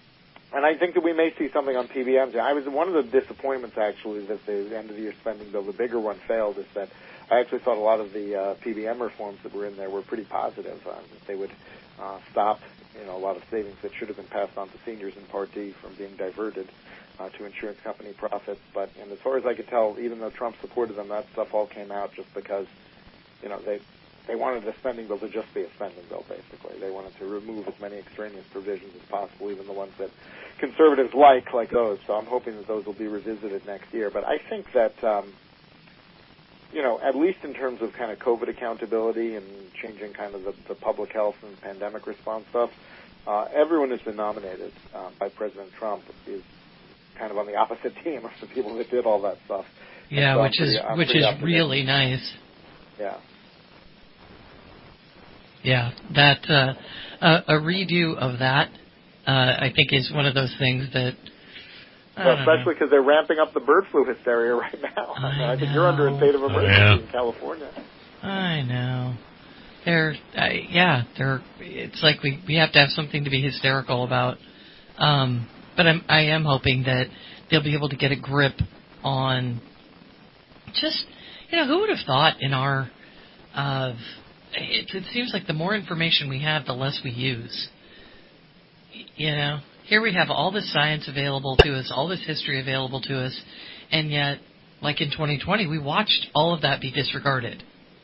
And I think that we may see something on P B Ms. I was one of the disappointments, actually, that the end of the year spending bill, the bigger one, failed, is that I actually thought a lot of the uh, P B M reforms that were in there were pretty positive. Uh, that they would uh, stop, you know, a lot of savings that should have been passed on to seniors in Part D from being diverted uh, to insurance company profits. But, and as far as I could tell, even though Trump supported them, that stuff all came out just because, you know, they they wanted the spending bill to just be a spending bill, basically. They wanted to remove as many extraneous provisions as possible, even the ones that conservatives like, like those. So I'm hoping that those will be revisited next year. But I think that, um, you know, at least in terms of kind of COVID accountability and changing kind of the, the public health and pandemic response stuff, uh, everyone who's been nominated uh, by President Trump is kind of on the opposite team of the people that did all that stuff. Yeah, so which pretty, is I'm which is optimistic. really nice. Yeah. Yeah, that uh, uh, a redo of that, uh, I think, is one of those things that. I Well, don't especially because they're ramping up the bird flu hysteria right now. I, mean, I I think you're under a state of emergency yeah. in California. I know. They're, I, yeah, they're. It's like we, we have to have something to be hysterical about. Um, but I'm, I am hoping that they'll be able to get a grip on. Just, you know, who would have thought in our. Uh, it, it seems like the more information we have, the less we use. You know, here we have all this science available to us, all this history available to us, and yet, like in twenty twenty, we watched all of that be disregarded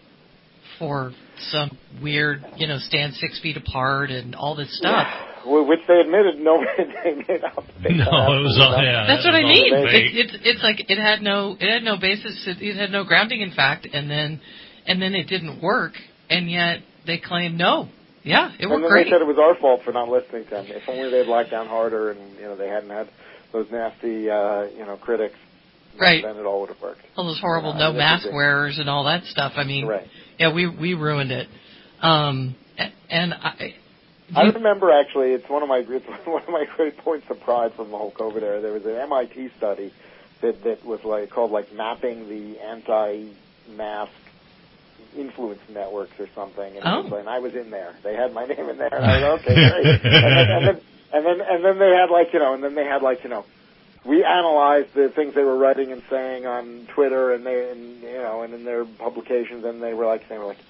for some weird, you know, stand six feet apart and all this stuff. Yeah. Well, which they admitted nobody they made up. No, it was all, yeah. That's what I all mean. fake. It, it's it's like it had no it had no basis. It, it had no grounding in fact, and then and then it didn't work, and yet they claim no. Yeah, it worked and then great. They said it was our fault for not listening to them. If only they had locked down harder, and you know they hadn't had those nasty, uh, you know, critics. Right. Then it all would have worked. All those horrible uh, no mask wearers and all that stuff. I mean, right. yeah, we we ruined it. Um, and I. I remember actually, it's one of my it's one of my great points of pride from the whole COVID era. There was an M I T study that that was like called like mapping the anti-mask influence networks or something, and, oh. it was like, and I was in there. They had my name in there, and I was okay, great. and, then, and then and then and then they had like you know, and then they had like you know, we analyzed the things they were writing and saying on Twitter, and they and you know, and in their publications, and they were like they were like.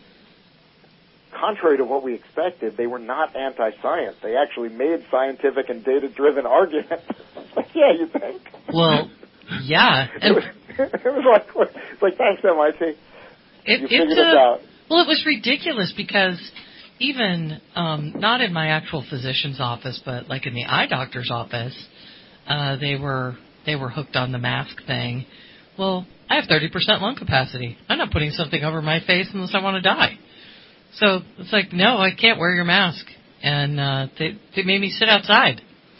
Contrary to what we expected, they were not anti-science. They actually made scientific and data-driven arguments. Like, yeah, you think? Well, yeah. it, was, it was like, it's like, thanks, M I T. It, you figured it, this uh, out. Well, it was ridiculous because even, um, not in my actual physician's office, but like in the eye doctor's office, uh, they were they were hooked on the mask thing. Well, I have thirty percent lung capacity. I'm not putting something over my face unless I want to die. So it's like, no, I can't wear your mask. And uh, they, they made me sit outside.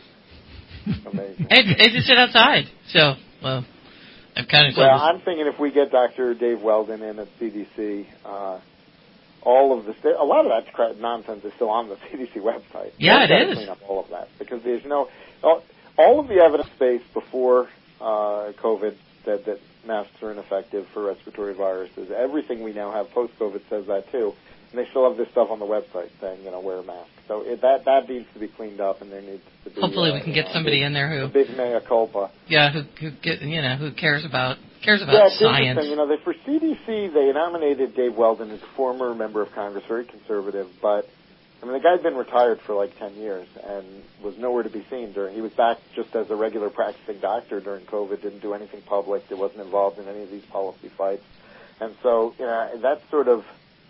Amazing. I, had, I had to sit outside. So, well, I'm kind of... Well, I'm thinking if we get Doctor Dave Weldon in at C D C, uh, all of the... St- a lot of that crap, nonsense is still on the C D C website. Yeah, They've it got to is. clean up all of that. Because there's no... All, all of the evidence base before uh, COVID said that masks are ineffective for respiratory viruses. Everything we now have post-COVID says that, too. And they still have this stuff on the website saying, you know, wear a mask. So it, that that needs to be cleaned up, and there needs to be. Hopefully, uh, we can you get know, somebody big, in there who a big mea culpa. Yeah, who who get you know who cares about cares about yeah, it's science. Interesting. You know, they, for C D C, they nominated Dave Weldon, as a former member of Congress, very conservative, but I mean, the guy's been retired for like ten years and was nowhere to be seen during. He was back just as a regular practicing doctor during COVID. Didn't do anything public. He wasn't involved in any of these policy fights, and so you know that's sort of.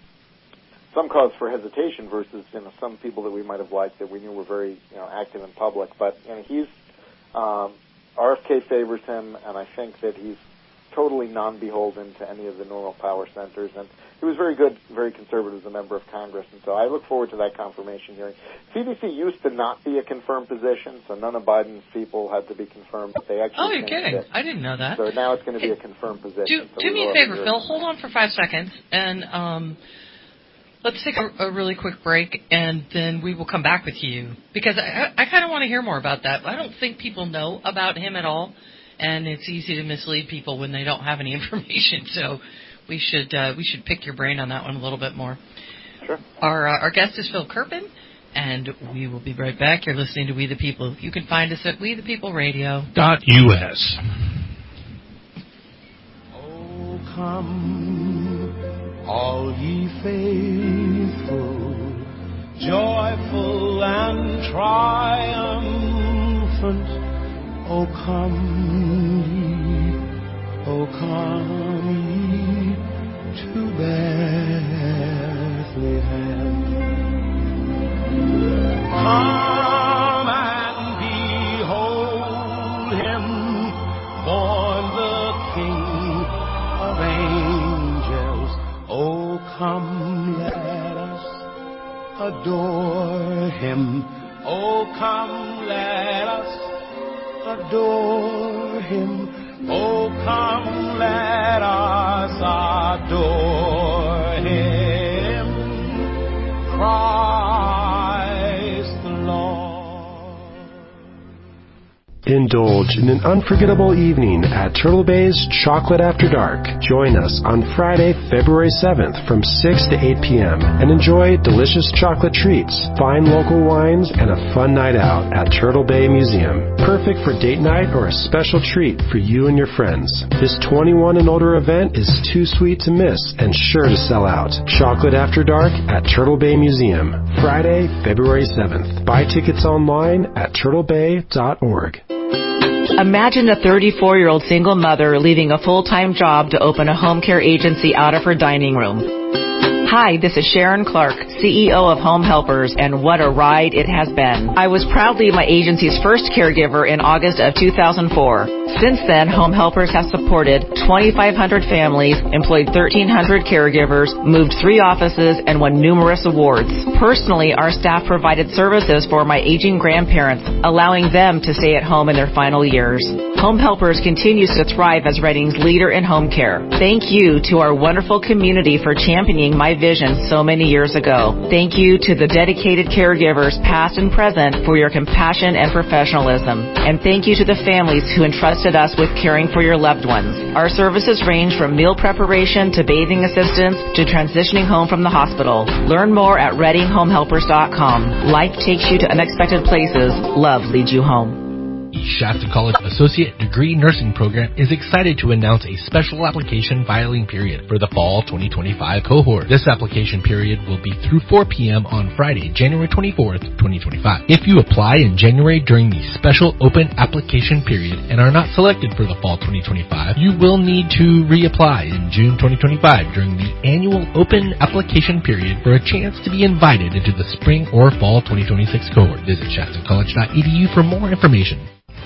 Some cause for hesitation versus you know some people that we might have liked that we knew were very you know active in public. But you know he's um, R F K favors him, and I think that he's totally non-beholden to any of the normal power centers. And he was very good, very conservative as a member of Congress. And so I look forward to that confirmation hearing. C D C used to not be a confirmed position, so none of Biden's people had to be confirmed. But they actually oh, you're changed kidding! it. I didn't know that. So now it's going to be a confirmed position. Do, so do me a will favor, have Phil. Hold on for five seconds, and um, let's take a, a really quick break, and then we will come back with you. Because I, I kind of want to hear more about that. I don't think people know about him at all, and it's easy to mislead people when they don't have any information. So we should uh, we should pick your brain on that one a little bit more. Sure. Our, uh, our guest is Phil Kerpen, and we will be right back. You're listening to We the People. You can find us at we the people radio dot U S. Oh, come, all ye faithful, joyful and triumphant. Oh, come ye, oh, come ye to Bethlehem. adore him. Oh, come, let us adore him. Oh, come, let us adore him. Christ the Lord. Indulge in an unforgettable evening at Turtle Bay's Chocolate After Dark. Join us on Friday, February seventh from six to eight p.m. and enjoy delicious chocolate treats, fine local wines, and a fun night out at Turtle Bay Museum. Perfect for date night or a special treat for you and your friends. This twenty-one and older event is too sweet to miss and sure to sell out. Chocolate After Dark at Turtle Bay Museum, Friday, February seventh. Buy tickets online at turtle bay dot org. Imagine a thirty-four-year-old single mother leaving a full-time job to open a home care agency out of her dining room. Hi, this is Sharon Clark, C E O of Home Helpers, and what a ride it has been. I was proudly my agency's first caregiver in August of two thousand four. Since then, Home Helpers has supported twenty-five hundred families, employed thirteen hundred caregivers, moved three offices, and won numerous awards. Personally, our staff provided services for my aging grandparents, allowing them to stay at home in their final years. Home Helpers continues to thrive as Reading's leader in home care. Thank you to our wonderful community for championing my vision so many years ago. Thank you to the dedicated caregivers, past and present, for your compassion and professionalism. And thank you to the families who entrusted us with caring for your loved ones. Our services range from meal preparation to bathing assistance to transitioning home from the hospital. Learn more at reading home helpers dot com. Life takes you to unexpected places. Love leads you home. Shasta College Associate Degree Nursing Program is excited to announce a special application filing period for the fall twenty twenty-five cohort. This application period will be through four p.m. on Friday, January twenty-fourth, twenty twenty-five. If you apply in January during the special open application period and are not selected for the fall twenty twenty-five, you will need to reapply in June twenty twenty-five during the annual open application period for a chance to be invited into the spring or fall twenty twenty-six cohort. Visit shasta college dot e d u for more information.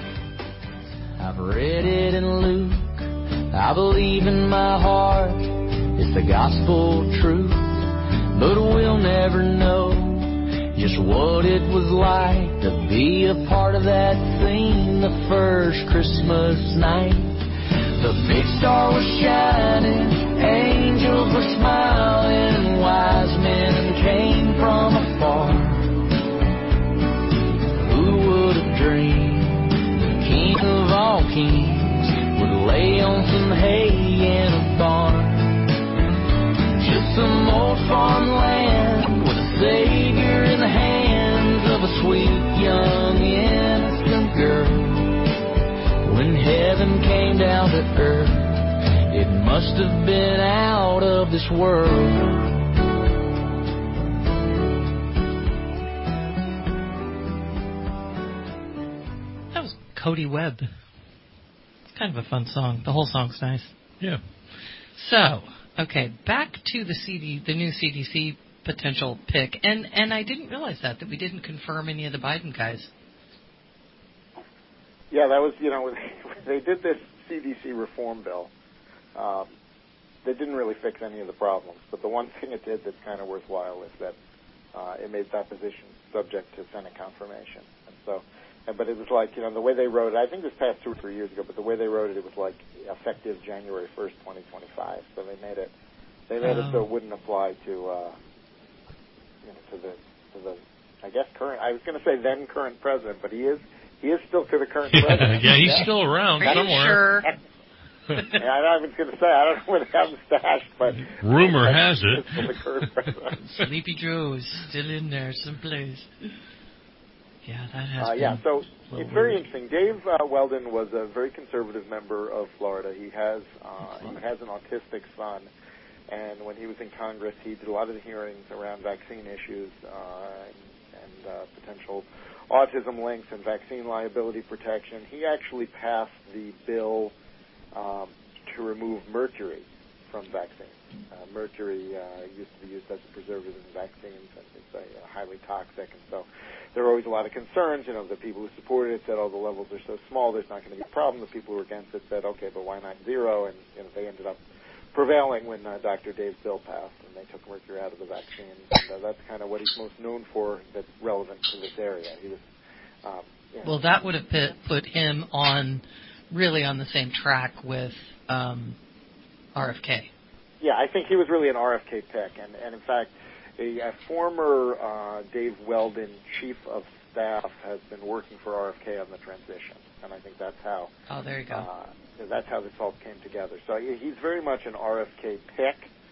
I've read it in Luke, I believe in my heart, it's the gospel truth, but we'll never know just what it was like to be a part of that scene the first Christmas night. The big star was shining, angels were smiling, wise men came from afar. Who would have dreamed King of all kings would lay on some hay in a barn? Just some old farmland with a savior in the hands of a sweet young innocent girl. When heaven came down to earth, it must have been out of this world. Cody Webb. It's kind of a fun song. The whole song's nice. Yeah. So, okay, back to the C D, the new C D C potential pick, and and I didn't realize that that we didn't confirm any of the Biden guys. Yeah, that was you know when they did this C D C reform bill. Um, they didn't really fix any of the problems, but the one thing it did that's kind of worthwhile is that uh, it made that position subject to Senate confirmation, and so. But it was like, you know, the way they wrote it, I think this passed two or three years ago, but the way they wrote it, it was like effective January first, twenty twenty-five. So they made it, they made oh. it so it wouldn't apply to, uh, you know, to the, to the, I guess current, I was going to say then current president, but he is, he is still to the current yeah, president. Yeah, he's yeah. still around Are somewhere. You sure? yeah, I was going to say, I don't know where they have him stashed, but. Rumor has it. The current president. Sleepy Joe's still in there someplace. Yeah, that has uh, been yeah, so it's very weird. interesting. Dave uh, Weldon was a very conservative member of Florida. He has uh, he has an autistic son, and when he was in Congress, he did a lot of the hearings around vaccine issues uh, and, and uh, potential autism links and vaccine liability protection. He actually passed the bill um, to remove mercury from vaccines. Uh, mercury uh, used to be used as a preservative in vaccines, and it's uh, highly toxic, and so there were always a lot of concerns. You know, the people who supported it said, oh, the levels are so small, there's not going to be a problem. The people who were against it said, okay, but why not zero? And you know, they ended up prevailing when uh, Doctor Dave Bill passed, and they took mercury out of the vaccine. And uh, that's kind of what he's most known for that's relevant to this area. He was, um, you know, well, that would have put, put him on, really on the same track with um, R F K. Yeah, I think he was really an R F K pick, and, and in fact, a, a former uh, Dave Weldon chief of staff has been working for R F K on the transition, and I think that's how. Oh, there you go. Uh, that's how this all came together. So he's very much an R F K pick.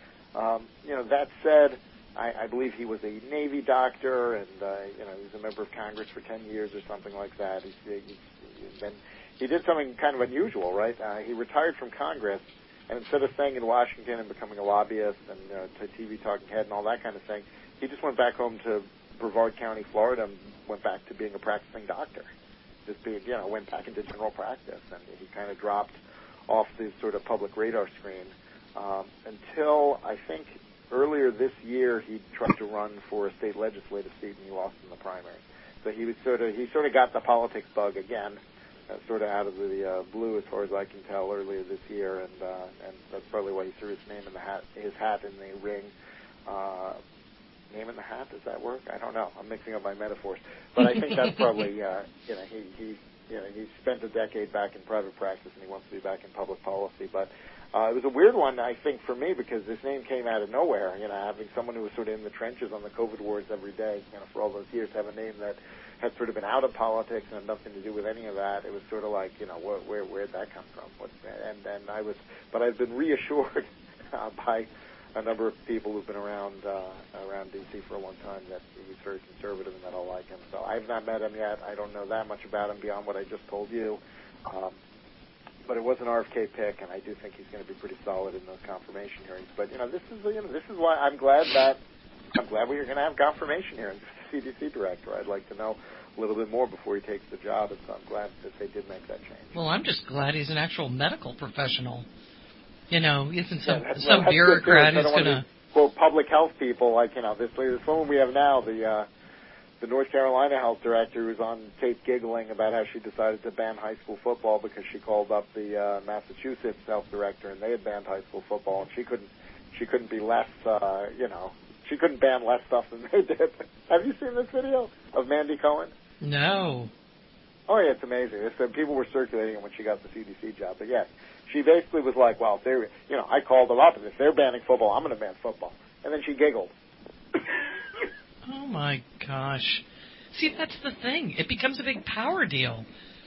Um, you know, that said, I, I believe he was a Navy doctor, and uh, you know, he was a member of Congress for ten years or something like that. He's, he's, he's been, he did something kind of unusual, right? Uh, he retired from Congress. And instead of staying in Washington and becoming a lobbyist and uh, to T V talking head and all that kind of thing, he just went back home to Brevard County, Florida, and went back to being a practicing doctor. Just being, you know, went back into general practice, and he kind of dropped off the sort of public radar screen um, until I think earlier this year he tried to run for a state legislative seat and he lost in the primary. So he was sort of he sort of got the politics bug again. Uh, sort of out of the uh, blue, as far as I can tell, earlier this year, and uh, and that's probably why he threw his name in the hat, his hat in the ring. Uh, name in the hat, does that work? I don't know. I'm mixing up my metaphors, but I think that's probably uh, you know he he you know he spent a decade back in private practice and he wants to be back in public policy, but. Uh, it was a weird one, I think, for me because this name came out of nowhere. You know, having someone who was sort of in the trenches on the COVID wards every day, you know, for all those years, have a name that had sort of been out of politics and had nothing to do with any of that. It was sort of like, you know, where where where'd that come from? What, and and I was, but I've been reassured uh, by a number of people who've been around uh, around D C for a long time that he's very conservative and that I like him. So I've not met him yet. I don't know that much about him beyond what I just told you. Um, But it was an R F K pick, and I do think he's going to be pretty solid in those confirmation hearings. But you know, this is you know, this is why I'm glad that I'm glad we're going to have confirmation hearings for the C D C director. I'd like to know a little bit more before he takes the job, and so I'm glad that they did make that change. Well, I'm just glad he's an actual medical professional. You know, he isn't some yeah, that's, some well, bureaucrat who's going to quote public health people like you know this this woman we have now the. Uh, The North Carolina health director was on tape giggling about how she decided to ban high school football because she called up the uh, Massachusetts health director and they had banned high school football and she couldn't she couldn't be less uh, you know she couldn't ban less stuff than they did. Have you seen this video of Mandy Cohen? No. Oh yeah, it's amazing. It's, uh, people were circulating it when she got the C D C job, but yes, she basically was like, "Well, if they you know I called them up and if they're banning football, I'm going to ban football," and then she giggled. Oh, my gosh. See, that's the thing. It becomes a big power deal.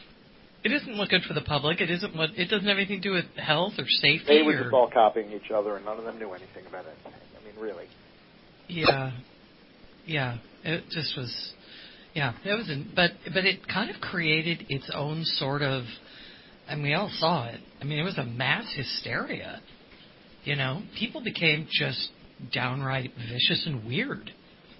It isn't what good for the public. It isn't what. It doesn't have anything to do with health or safety. They were or... just all copying each other, and none of them knew anything about it. I mean, really. Yeah. Yeah. It just was... Yeah. It was... An, but, but it kind of created its own sort of... And we all saw it. I mean, it was a mass hysteria. You know? People became just downright vicious and weird.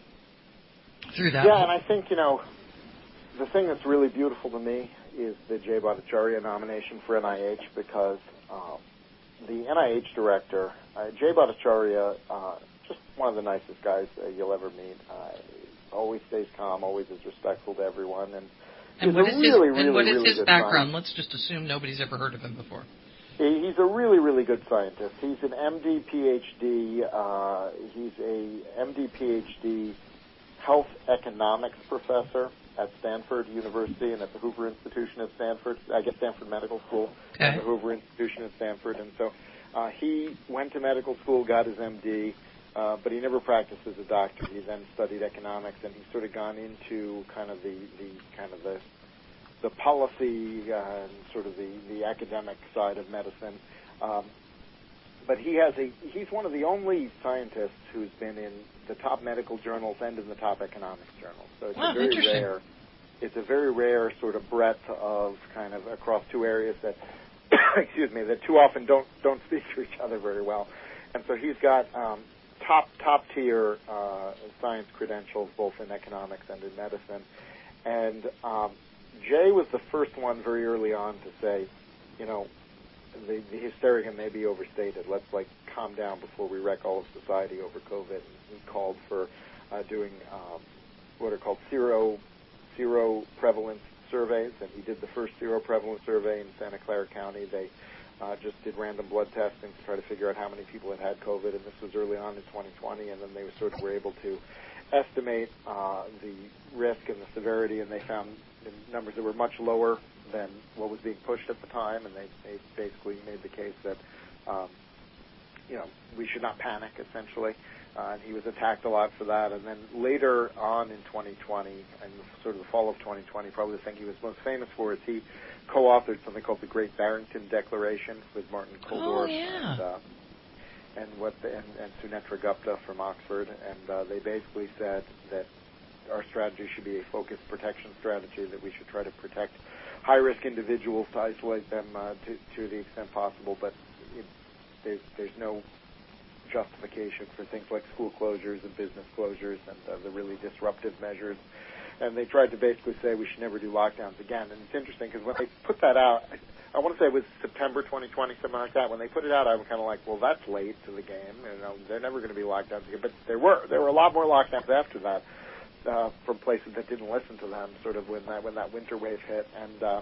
Through that. Yeah, and I think, you know, the thing that's really beautiful to me is the Jay Bhattacharya nomination for N I H because uh, the N I H director, uh, Jay Bhattacharya, uh, just one of the nicest guys uh, you'll ever meet. Uh, always stays calm, always is respectful to everyone. And, and he's what a is really, his, really, and what is really his good background? scientist. Let's just assume nobody's ever heard of him before. He, he's a really, really good scientist. He's an M D, P H D. Uh, he's a M D, P H D health economics professor at Stanford University and at the Hoover Institution at Stanford, I guess Stanford Medical School, okay. and the Hoover Institution at Stanford. And so uh, he went to medical school, got his M D, uh, but he never practiced as a doctor. He then studied economics, and he's sort of gone into kind of the, the kind of the the policy uh, and sort of the, the academic side of medicine. Um, But he has a, he's one of the only scientists who's been in the top medical journals and in the top economics journals. So it's oh, a very rare, it's a very rare sort of breadth of kind of across two areas that, excuse me, that too often don't, don't speak to each other very well. And so he's got um, top, top tier uh, science credentials both in economics and in medicine. And um, Jay was the first one very early on to say, you know, The, the hysteria may be overstated. Let's like calm down before we wreck all of society over COVID. And he called for uh, doing um, what are called zero zero prevalence surveys, and he did the first zero prevalence survey in Santa Clara County. They uh, just did random blood testing to try to figure out how many people had had COVID, and this was early on in twenty twenty, and then they sort of were able to estimate uh, the risk and the severity, and they found numbers that were much lower than what was being pushed at the time, and they, they basically made the case that, um, you know, we should not panic, essentially. Uh, and he was attacked a lot for that. And then later on in twenty twenty, and sort of the fall of twenty twenty, probably the thing he was most famous for is he co-authored something called the Great Barrington Declaration with Martin Kulldorff oh, yeah. and, uh, and what the, and, and Sunetra Gupta from Oxford. And uh, they basically said that our strategy should be a focused protection strategy, that we should try to protect high-risk individuals, to isolate them uh, to, to the extent possible, but it, there's, there's no justification for things like school closures and business closures and uh, the really disruptive measures. And they tried to basically say we should never do lockdowns again. And it's interesting because when they put that out, I, I want to say it was September twenty twenty, something like that. When they put it out, I was kind of like, well, that's late to the game. You know, they're never going to be lockdowns again. But there were there were a lot more lockdowns after that uh, from places that didn't listen to them. Sort of when that when that winter wave hit. And um,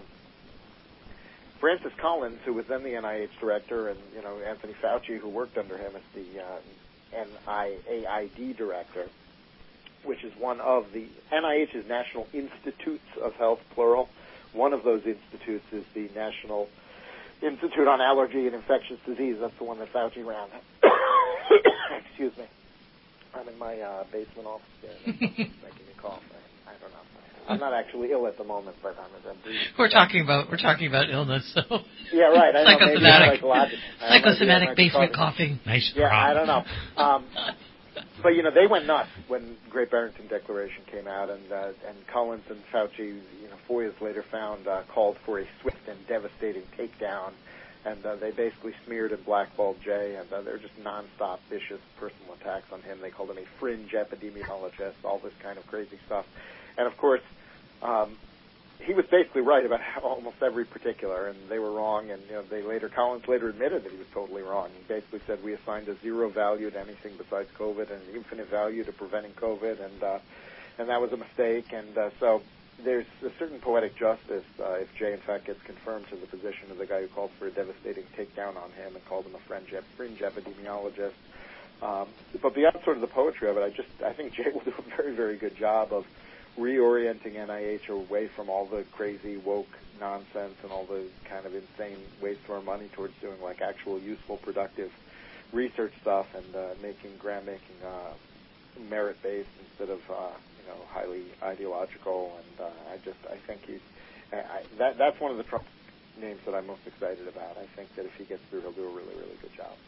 Francis Collins, who was then the N I H director, and you know Anthony Fauci, who worked under him as the uh, N I A I D director, which is one of the N I H's National Institutes of Health, plural. One of those institutes is the National Institute on Allergy and Infectious Disease. That's the one that Fauci ran. Excuse me. I'm in my uh, basement office here. Making me cough. I, I don't know. I'm not actually ill at the moment, but I'm, I'm breathing. We're talking about we're talking about illness, so yeah, right. I know, psychosomatic, maybe psychosomatic basement coughing. Nice. Yeah, prop. I don't know. Um, but you know, they went nuts when Great Barrington Declaration came out, and uh, and Collins and Fauci, you know, four years later, found uh, called for a swift and devastating takedown, and uh, they basically smeared and blackballed Jay, and uh, they're just nonstop vicious personal attacks on him. They called him a fringe epidemiologist, all this kind of crazy stuff, and of course. Um, he was basically right about almost every particular, and they were wrong. And you know, they later, Collins later admitted that he was totally wrong. He basically said we assigned a zero value to anything besides COVID and an infinite value to preventing COVID, and uh, and that was a mistake. And uh, so there's a certain poetic justice uh, if Jay in fact gets confirmed to the position of the guy who called for a devastating takedown on him and called him a fringe, fringe epidemiologist. Um, but beyond sort of the poetry of it, I just I think Jay will do a very very good job of reorienting N I H away from all the crazy woke nonsense and all the kind of insane waste of our money towards doing like actual useful, productive research stuff and uh, making grant making uh, merit based instead of uh, you know highly ideological. And uh, I just I think he's I, that that's one of the Trump names that I'm most excited about. I think that if he gets through, he'll do a really really good job.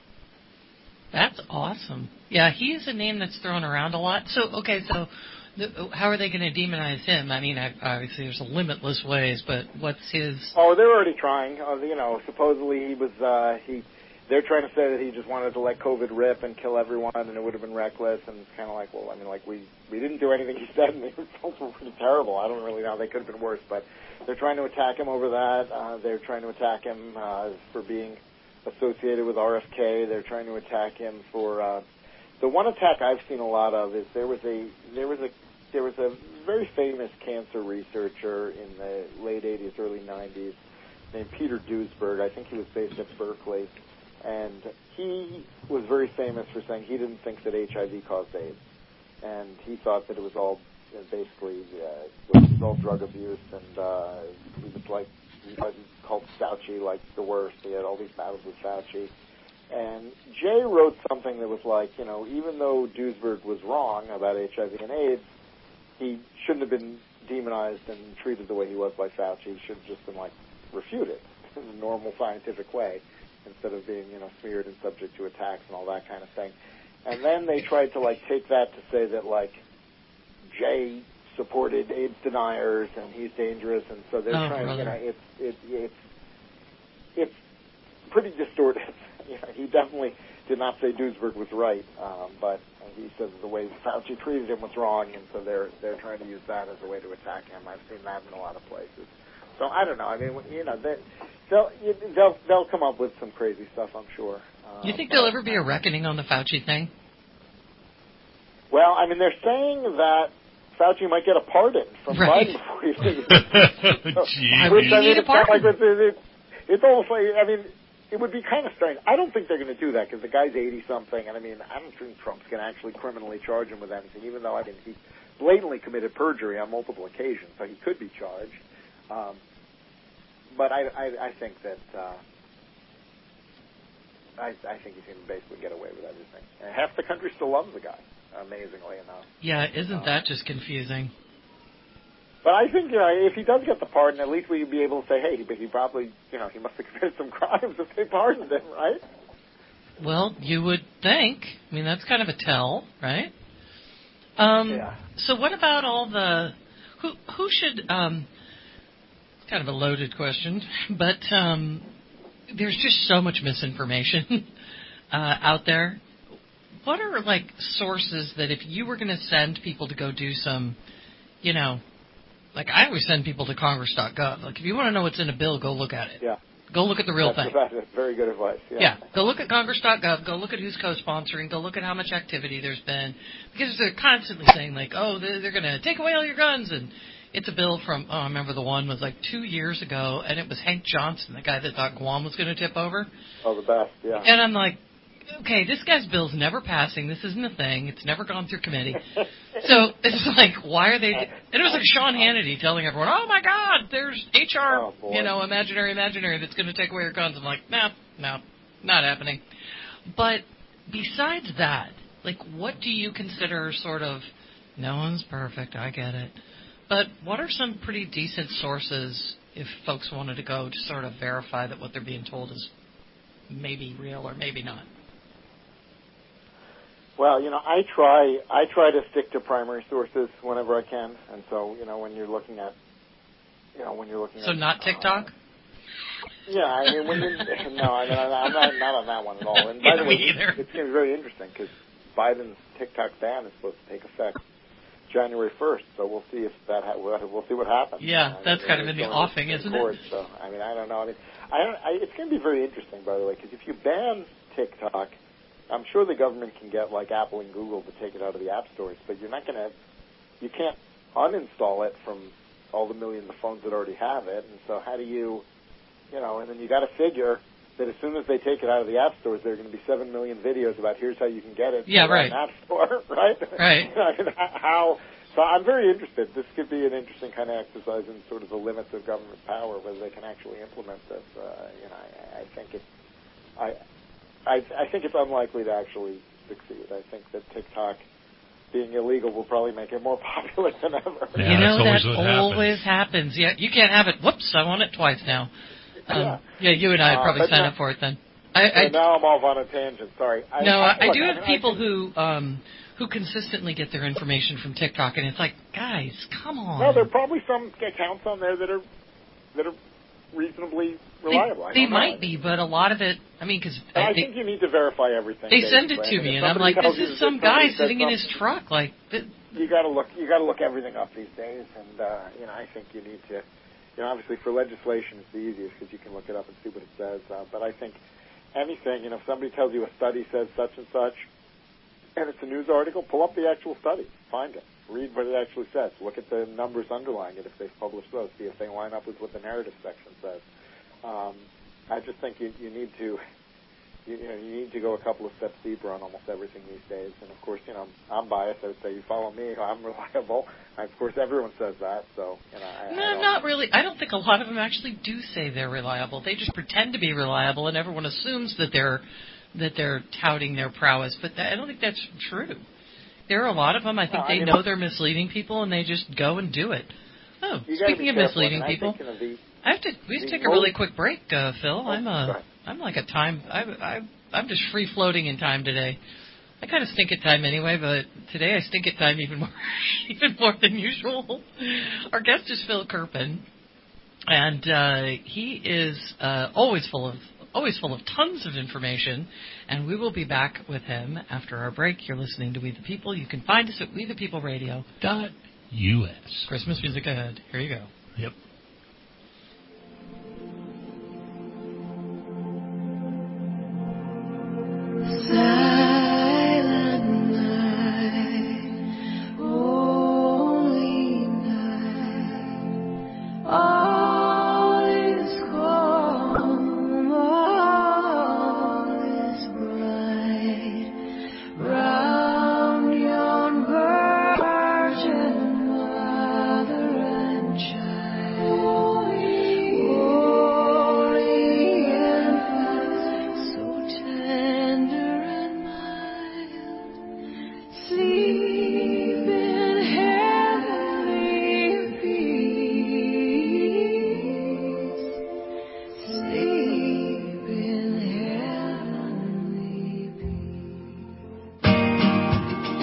That's awesome. Yeah, he is a name that's thrown around a lot. So okay, so. How are they going to demonize him? I mean, obviously there's limitless ways, but what's his... Oh, they're already trying. Uh, you know, supposedly he was, uh, he, they're trying to say that he just wanted to let COVID rip and kill everyone and it would have been reckless, and it's kind of like, well, I mean, like, we, we didn't do anything he said and the results were pretty terrible. I don't really know. They could have been worse, but they're trying to attack him over that. Uh, they're trying to attack him uh, for being associated with R F K. They're trying to attack him for... Uh, the one attack I've seen a lot of is there was a, there was a, There was a very famous cancer researcher in the late eighties, early nineties named Peter Duesberg. I think he was based at Berkeley. And he was very famous for saying he didn't think that H I V caused AIDS. And he thought that it was all uh, basically uh, it was all drug abuse. And uh, he was like, he called Fauci like the worst. He had all these battles with Fauci. And Jay wrote something that was like, you know, even though Duesberg was wrong about H I V and AIDS, he shouldn't have been demonized and treated the way he was by Fauci. He should have just been, like, refuted in a normal scientific way instead of being, you know, smeared and subject to attacks and all that kind of thing. And then they tried to, like, take that to say that, like, Jay supported AIDS deniers and he's dangerous, and so they're oh, trying, brother. you know, it's, it, it's, it's pretty distorted. You know, he definitely did not say Duesberg was right, um, but he said the way Fauci treated him was wrong, and so they're they're trying to use that as a way to attack him. I've seen that in a lot of places. So I don't know. I mean, you know, they, they'll they'll they'll come up with some crazy stuff, I'm sure. Do you think there'll ever be a reckoning on the Fauci thing? Well, I mean, they're saying that Fauci might get a pardon from right. Biden before he leaves. so, Which, I mean, it's kind of like it's, it's, it's almost like, I mean, it would be kind of strange. I don't think they're going to do that because the guy's eighty-something, and I mean, I don't think Trump's going to actually criminally charge him with anything, even though I mean, he blatantly committed perjury on multiple occasions, so he could be charged. Um, but I, I, I think that uh, I, I think he's going to basically get away with everything. And half the country still loves the guy, amazingly enough. Yeah, isn't uh, that just confusing? But I think, you know, if he does get the pardon, at least we'd be able to say, hey, but he probably, you know, he must have committed some crimes if they pardoned him, right? Well, you would think. I mean, that's kind of a tell, right? Um, yeah. So what about all the, who who should, um, kind of a loaded question, but um, there's just so much misinformation uh, out there. What are, like, sources that if you were going to send people to go do some, you know, like I always send people to congress dot gov. Like, if you want to know what's in a bill, go look at it. Yeah. Go look at the real that's, thing. That's very good advice. Yeah. yeah. Go look at congress dot gov. Go look at who's co-sponsoring. Go look at how much activity there's been. Because they're constantly saying, like, oh, they're, they're going to take away all your guns. And it's a bill from, oh, I remember the one was like two years ago, and it was Hank Johnson, the guy that thought Guam was going to tip over. Oh, the best, yeah. And I'm like, okay, this guy's bill's never passing. This isn't a thing. It's never gone through committee. So it's like, why are they... And it was like Sean Hannity telling everyone, oh, my God, there's H R, oh, you know, imaginary, imaginary, that's going to take away your guns. I'm like, no, no, not happening. But besides that, like, what do you consider sort of... No one's perfect, I get it. But what are some pretty decent sources if folks wanted to go to sort of verify that what they're being told is maybe real or maybe not? Well, you know, I try I try to stick to primary sources whenever I can, and so you know when you're looking at, you know, when you're looking so at. So not TikTok. Uh, yeah, I mean, when you no, I mean, I'm not not on that one at all. And by the way, either. it's going to be very interesting because Biden's TikTok ban is supposed to take effect January first, so we'll see if that ha- we'll see what happens. Yeah, I that's mean, kind of in the offing, isn't court, it? So I mean, I don't know. I mean, I don't. I, it's going to be very interesting, by the way, because if you ban TikTok, I'm sure the government can get like Apple and Google to take it out of the app stores, but you're not going to, you can't uninstall it from all the millions of phones that already have it. And so how do you, you know, and then you got to figure that as soon as they take it out of the app stores, there are going to be seven million videos about here's how you can get it. Yeah, right. An app store, right? Right. I mean, how? So I'm very interested. This could be an interesting kind of exercise in sort of the limits of government power, whether they can actually implement this. Uh, you know, I, I think it's, I. I, I think it's unlikely to actually succeed. I think that TikTok being illegal will probably make it more popular than ever. Yeah, you know, always that what always happens. happens. Yeah, you can't have it. Whoops, I want it twice now. Um, yeah. yeah, you and I would probably uh, sign now, up for it then. I, I, yeah, now I'm off on a tangent. Sorry. I, no, I, I, look, I do have I mean, people I who um, who consistently get their information from TikTok, and it's like, guys, come on. No, there are probably some accounts on there that are that are reasonably reliable. They, they I might know. be, but a lot of it, I mean, because I, I think you need to verify everything. They send it basically. to I mean, me, if and I'm like, somebody this tells you is that some guy somebody said sitting in his something, truck. Like, th- you got to look. You got to look everything up these days, and uh, you know, I think you need to. You know, obviously for legislation, it's the easiest because you can look it up and see what it says. Uh, but I think anything, you know, if somebody tells you a study says such and such, and it's a news article, pull up the actual study, find it, read what it actually says, look at the numbers underlying it if they've published those, see if they line up with what the narrative section says. Um, I just think you, you need to, you, you know, you need to go a couple of steps deeper on almost everything these days. And of course, you know, I'm biased. I would say you follow me, I'm reliable. And of course, everyone says that. So, you know, I, no, I don't, not really. I don't think a lot of them actually do say they're reliable. They just pretend to be reliable, and everyone assumes that they're that they're touting their prowess. But that, I don't think that's true. There are a lot of them. I think no, they I mean, know they're misleading people, and they just go and do it. Oh, speaking of careful. misleading I mean, people. I, think, you know, the, I have to. We have to take a most, really quick break, uh, Phil. Oh, I'm a. I'm like a time. I, I. I'm just free floating in time today. I kind of stink at time anyway, but today I stink at time even more, even more than usual. Our guest is Phil Kerpen, and uh, he is uh, always full of always full of tons of information. And we will be back with him after our break. You're listening to We the People. You can find us at we the people radio dot U S. Christmas music ahead. Here you go. Yep. Silent night, holy night, all is calm, all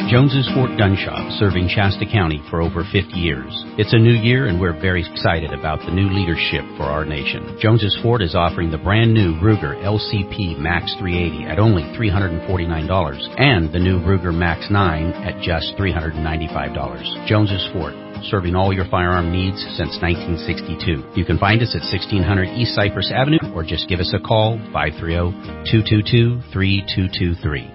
Jones's Fort Gun Shop, serving Shasta County for over fifty years. It's a new year, and we're very excited about the new leadership for our nation. Jones's Fort is offering the brand new Ruger L C P Max three eighty at only three hundred forty-nine dollars and the new Ruger Max nine at just three hundred ninety-five dollars. Jones's Fort, serving all your firearm needs since nineteen sixty-two. You can find us at sixteen hundred East Cypress Avenue or just give us a call, five three zero, two two two, three two two three.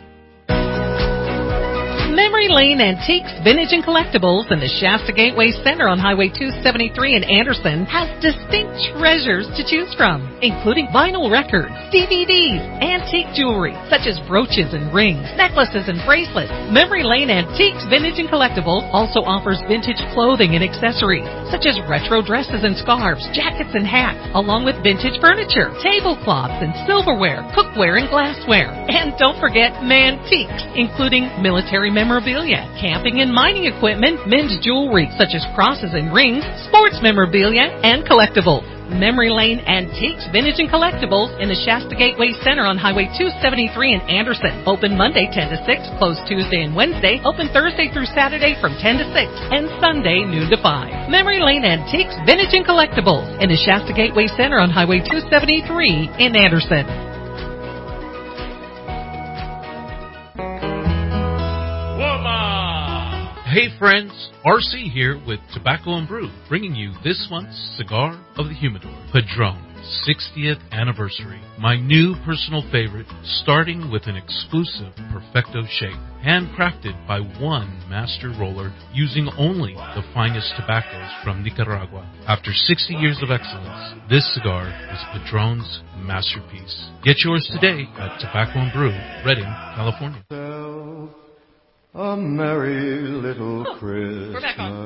Memory Lane Antiques, Vintage and Collectibles in the Shasta Gateway Center on Highway two seventy-three in Anderson has distinct treasures to choose from, including vinyl records, D V Ds, antique jewelry, such as brooches and rings, necklaces and bracelets. Memory Lane Antiques, Vintage and Collectibles also offers vintage clothing and accessories, such as retro dresses and scarves, jackets and hats, along with vintage furniture, tablecloths and silverware, cookware and glassware. And don't forget Mantiques, including military memorabilia, camping and mining equipment, men's jewelry such as crosses and rings, sports memorabilia, and collectibles. Memory Lane Antiques, Vintage and Collectibles in the Shasta Gateway Center on Highway two seventy-three in Anderson. Open Monday ten to six, closed Tuesday and Wednesday, open Thursday through Saturday from ten to six, and Sunday noon to five. Memory Lane Antiques, Vintage and Collectibles in the Shasta Gateway Center on Highway two seventy-three in Anderson. Hey friends, R C here with Tobacco and Brew, bringing you this month's Cigar of the Humidor, Padron, sixtieth Anniversary. My new personal favorite, starting with an exclusive Perfecto shape, handcrafted by one master roller using only the finest tobaccos from Nicaragua. After sixty years of excellence, this cigar is Padron's masterpiece. Get yours today at Tobacco and Brew, Redding, California. A merry little oh, Christmas.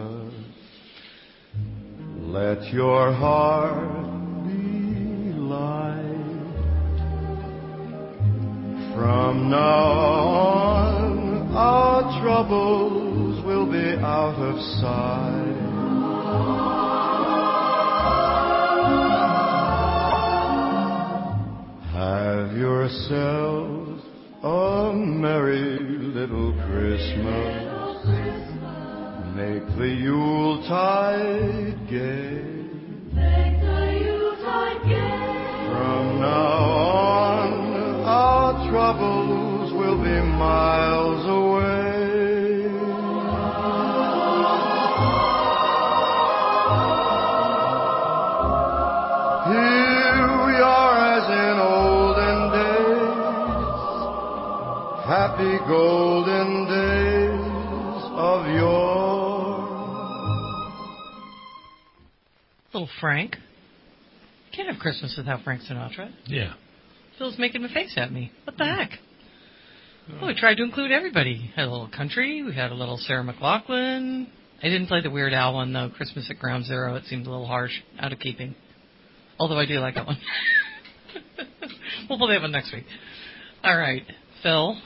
Let your heart be light. From now on, our troubles will be out of sight. Have yourselves a merry little Christmas. Make the Yuletide gay. Make the Yuletide gay. From now on, our troubles will be miles away. Here we are as in olden days, happy golden days of yore. Little Frank. Can't have Christmas without Frank Sinatra. Yeah. Phil's making a face at me. What the heck? Well, we tried to include everybody. Had a little country. We had a little Sarah McLachlan. I didn't play the Weird Al one, though. Christmas at Ground Zero. It seemed a little harsh, out of keeping. Although I do like that one. We'll play that one next week. All right. Phil.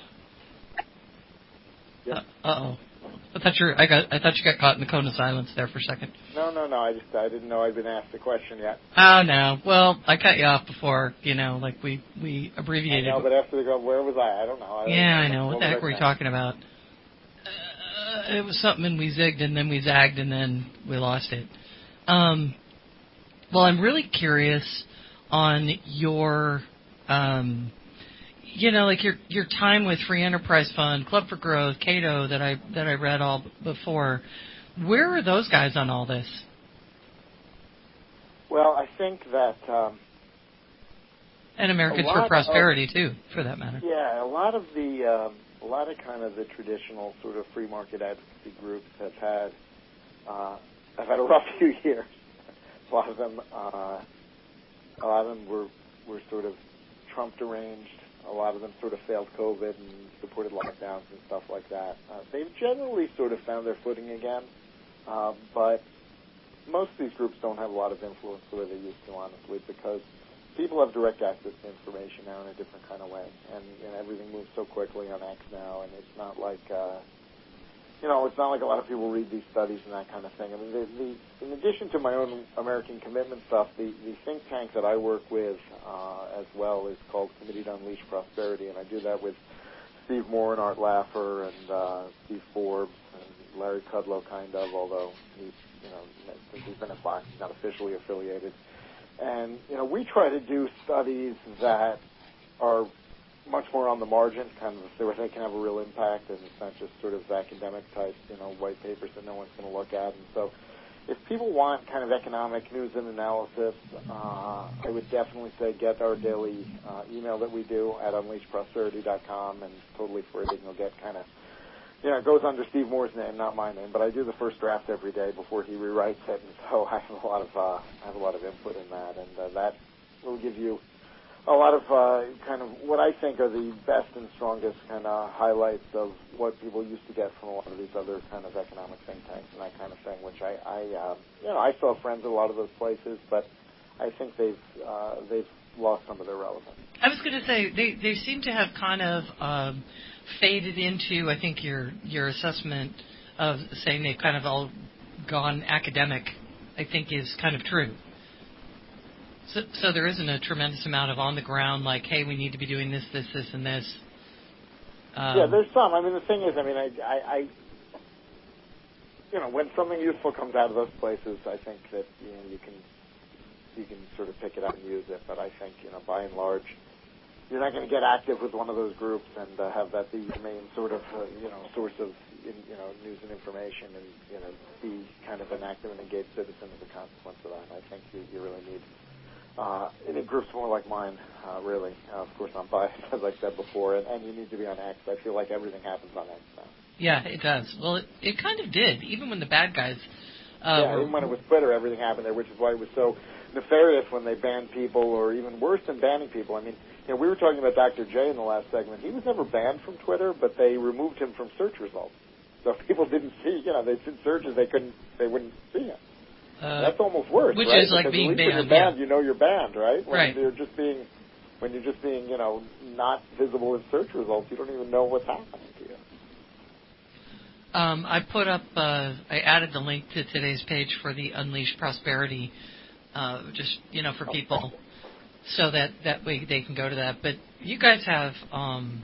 Yep. Uh oh. I thought you I got. I thought you got caught in the cone of silence there for a second. No, no, no. I just I didn't know I'd been asked the question yet. Oh no. Well, I cut you off before. You know, like we we abbreviated. I know, but after the go, where was I? I don't know. I don't yeah, know. I know. What, what the heck were you talking about? Uh, it was something, and we zigged, and then we zagged, and then we lost it. Um. Well, I'm really curious on your. Um, You know, like your your time with Free Enterprise Fund, Club for Growth, Cato that I that I read all before. Where are those guys on all this? Well, I think that um, and Americans for Prosperity of, too, for that matter. Yeah, a lot of the um, a lot of kind of the traditional sort of free market advocacy groups have had uh, have had a rough few years. A lot of them, uh, a lot of them were were sort of Trump deranged. A lot of them sort of failed COVID and supported lockdowns and stuff like that. Uh, they've generally sort of found their footing again, uh, but most of these groups don't have a lot of influence the way they used to, honestly, because people have direct access to information now in a different kind of way, and you know, everything moves so quickly on X now, and it's not like, uh, you know, it's not like a lot of people read these studies and that kind of thing. I mean, the, the, in addition to my own American commitment stuff, the, the think tank that I work with uh, as well is called Committee to Unleash Prosperity, and I do that with Steve Moore and Art Laffer and uh, Steve Forbes and Larry Kudlow, kind of, although he's, you know, since he's been at Fox, he's not officially affiliated. And, you know, we try to do studies that are much more on the margin, kind of where they can have a real impact, and it's not just sort of academic type, you know, white papers that no one's going to look at. And so if people want kind of economic news and analysis, uh, I would definitely say get our daily uh, email that we do at unleash prosperity dot com, and totally free. And you'll get kind of, you know, it goes under Steve Moore's name, not my name, but I do the first draft every day before he rewrites it, and so I have a lot of uh, I have a lot of input in that, and uh, that will give you a lot of uh, kind of what I think are the best and strongest kind of highlights of what people used to get from a lot of these other kind of economic think tanks and that kind of thing, which I, I uh, you know, I still have friends at a lot of those places, but I think they've uh, they've lost some of their relevance. I was going to say they they seem to have kind of um, faded into, I think your your assessment of saying they've kind of all gone academic, I think is kind of true. So, so there isn't a tremendous amount of on the ground, like, hey, we need to be doing this, this, this, and this. Um, yeah, there's some. I mean, the thing is, I mean, I, I, I, you know, when something useful comes out of those places, I think that you know you can you can sort of pick it up and use it. But I think, you know, by and large, you're not going to get active with one of those groups and uh, have that be your main sort of uh, you know source of you know news and information, and you know be kind of an active and engaged citizen as a consequence of that. I think you, you really need. Uh, any groups more like mine, uh, really. Uh, of course, I'm biased, as I said before, and, and you need to be on X. I feel like everything happens on X now. Yeah, it does. Well, it, it kind of did, even when the bad guys uh, yeah, were... even when it was Twitter, everything happened there, which is why it was so nefarious when they banned people, or even worse than banning people. I mean, you know, we were talking about Doctor J in the last segment. He was never banned from Twitter, but they removed him from search results. So if people didn't see, you know, they did searches, they couldn't, they wouldn't see him. Uh, That's almost worse, which right? is like because being at least banned. When you're banned, yeah. you know you're banned, right? When right. you're just being, when you're just being, you know, not visible in search results, you don't even know what's happening to you. Um, I put up, uh, I added the link to today's page for the Unleash Prosperity, uh, just you know, for people, so that that way they can go to that. But you guys have, um,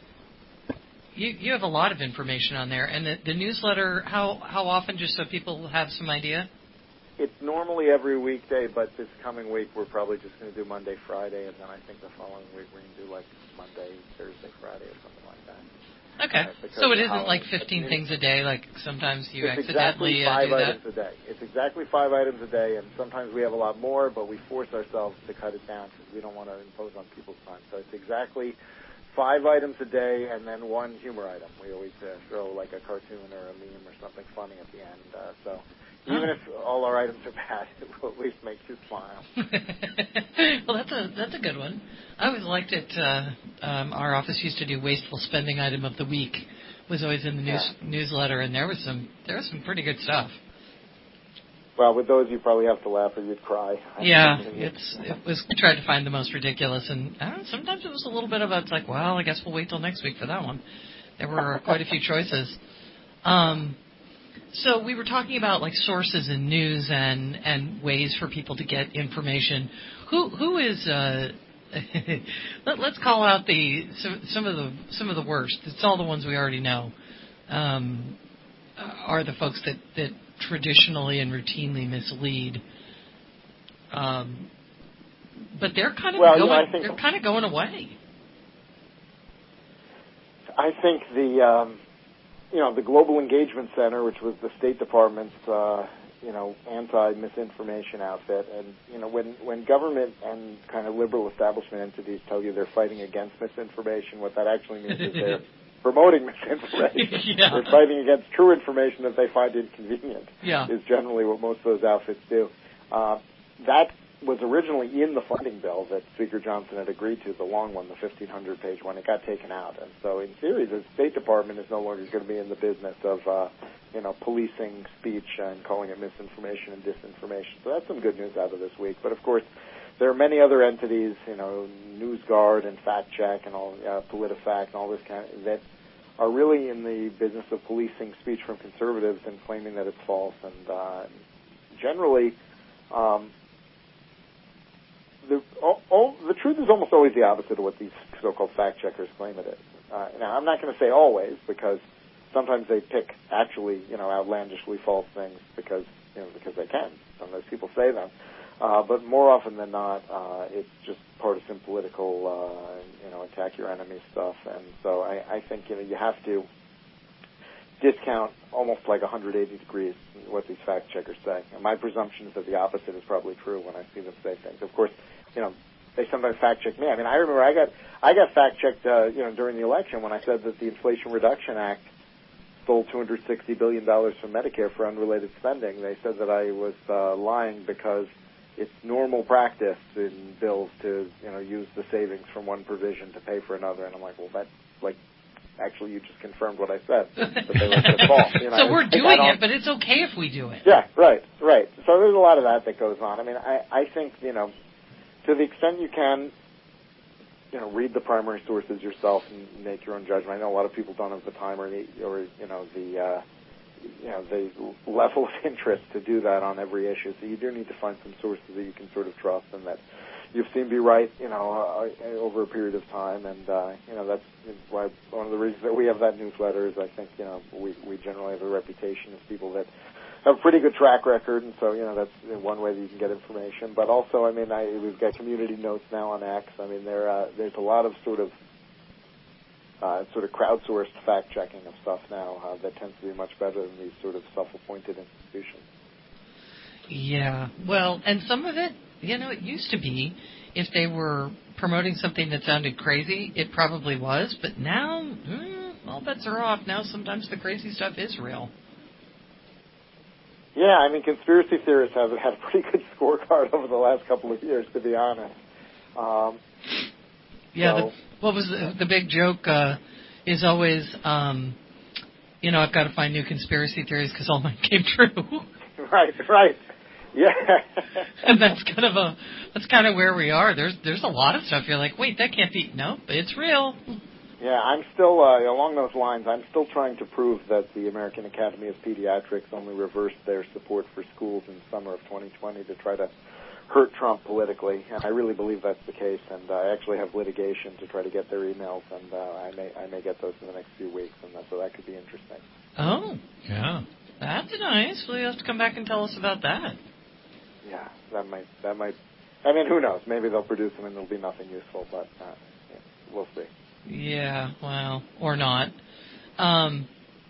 you you have a lot of information on there, and the, the newsletter. How how often, just so people have some idea? It's normally every weekday, but this coming week we're probably just going to do Monday, Friday, and then I think the following week we're going to do like Monday, Thursday, Friday, or something like that. Okay, uh, so it isn't how, like fifteen things a day, like sometimes you it's accidentally exactly five uh, do items that? a day. It's exactly five items a day, and sometimes we have a lot more, but we force ourselves to cut it down because we don't want to impose on people's time. So it's exactly five items a day, and then one humor item. We always uh, throw like a cartoon or a meme or something funny at the end. Uh, so even if all our items are bad, it will at least make you smile. Well, that's a that's a good one. I always liked it. Uh, um, our office used to do wasteful spending item of the week. Was always in the news, yeah. newsletter, and there was some there was some pretty good stuff. Well, with those you probably have to laugh or you'd cry. Yeah, it's it was I tried to find the most ridiculous, and I don't know, sometimes it was a little bit of a, it's like, well, I guess we'll wait till next week for that one. There were quite a few choices. Um, so we were talking about like sources and news and, and ways for people to get information. Who who is uh, Let, let's call out the some, some of the some of the worst. It's all the ones we already know. Um, are the folks that, that traditionally and routinely mislead. Um, but they're kind of well, going. You know, I think, they're kind of going away. I think the um, you know the Global Engagement Center, which was the State Department's uh, you know anti-misinformation outfit, and you know when when government and kind of liberal establishment entities tell you they're fighting against misinformation, what that actually means is they're promoting misinformation. Yeah. They're fighting against true information that they find inconvenient. Yeah. Is generally what most of those outfits do. Uh, that was originally in the funding bill that Speaker Johnson had agreed to, the long one, the fifteen hundred page one. It got taken out. And so in theory, the State Department is no longer going to be in the business of, uh, you know, policing speech and calling it misinformation and disinformation. So that's some good news out of this week. But, of course, there are many other entities, you know, NewsGuard and Fact Check and all, uh, PolitiFact and all this kind of, that are really in the business of policing speech from conservatives and claiming that it's false. And uh, generally, um, the all, all, the truth is almost always the opposite of what these so-called fact checkers claim it is. Uh, now, I'm not going to say always, because sometimes they pick actually, you know, outlandishly false things because, you know, because they can. Sometimes people say them. Uh, but more often than not, uh, it's just partisan political, uh, you know, attack your enemy stuff. And so I, I think, you know, you have to discount almost like one hundred eighty degrees what these fact checkers say. And my presumption is that the opposite is probably true when I see them say things. Of course, you know, they sometimes fact check me. I mean, I remember I got I got fact checked, uh, you know, during the election when I said that the Inflation Reduction Act stole two hundred sixty billion dollars from Medicare for unrelated spending. They said that I was uh, lying because it's normal practice in bills to, you know, use the savings from one provision to pay for another. And I'm like, well, that's like, actually, you just confirmed what I said. But they were just false. You know, so we're I, doing I it, but it's okay if we do it. Yeah, right, right. So there's a lot of that that goes on. I mean, I, I think, you know, to the extent you can, you know, read the primary sources yourself and make your own judgment. I know a lot of people don't have the time or, the, or you know, the, uh, you know, the level of interest to do that on every issue. So you do need to find some sources that you can sort of trust and that you've seen be right, you know, uh, over a period of time. And, uh, you know, that's why one of the reasons that we have that newsletter is I think, you know, we, we generally have a reputation as people that have a pretty good track record. And so, you know, that's one way that you can get information. But also, I mean, I, we've got community notes now on X. I mean, there, uh, there's a lot of sort of Uh, sort of crowdsourced fact-checking of stuff now uh, that tends to be much better than these sort of self-appointed institutions. Yeah, well, and some of it, you know, it used to be if they were promoting something that sounded crazy, it probably was, but now, mm, all bets are off. Now sometimes the crazy stuff is real. Yeah, I mean, conspiracy theorists have had a pretty good scorecard over the last couple of years, to be honest. Um, yeah, so, the, what was the, the big joke uh, is always, um, you know, I've got to find new conspiracy theories because all mine came true. Right, right. Yeah. And that's kind of a that's kind of where we are. There's there's a lot of stuff you're like, wait, that can't be. No, it's real. Yeah, I'm still uh, along those lines. I'm still trying to prove that the American Academy of Pediatrics only reversed their support for schools in summer of twenty twenty to try to hurt Trump politically, and I really believe that's the case. And uh, I actually have litigation to try to get their emails, and uh, I may I may get those in the next few weeks, and so that could be interesting. Oh, yeah, that's nice. Well, you have to come back and tell us about that. Yeah, that might that might. I mean, who knows? Maybe they'll produce them and there'll be nothing useful, but uh, yeah, we'll see. Yeah, well, or not. Um,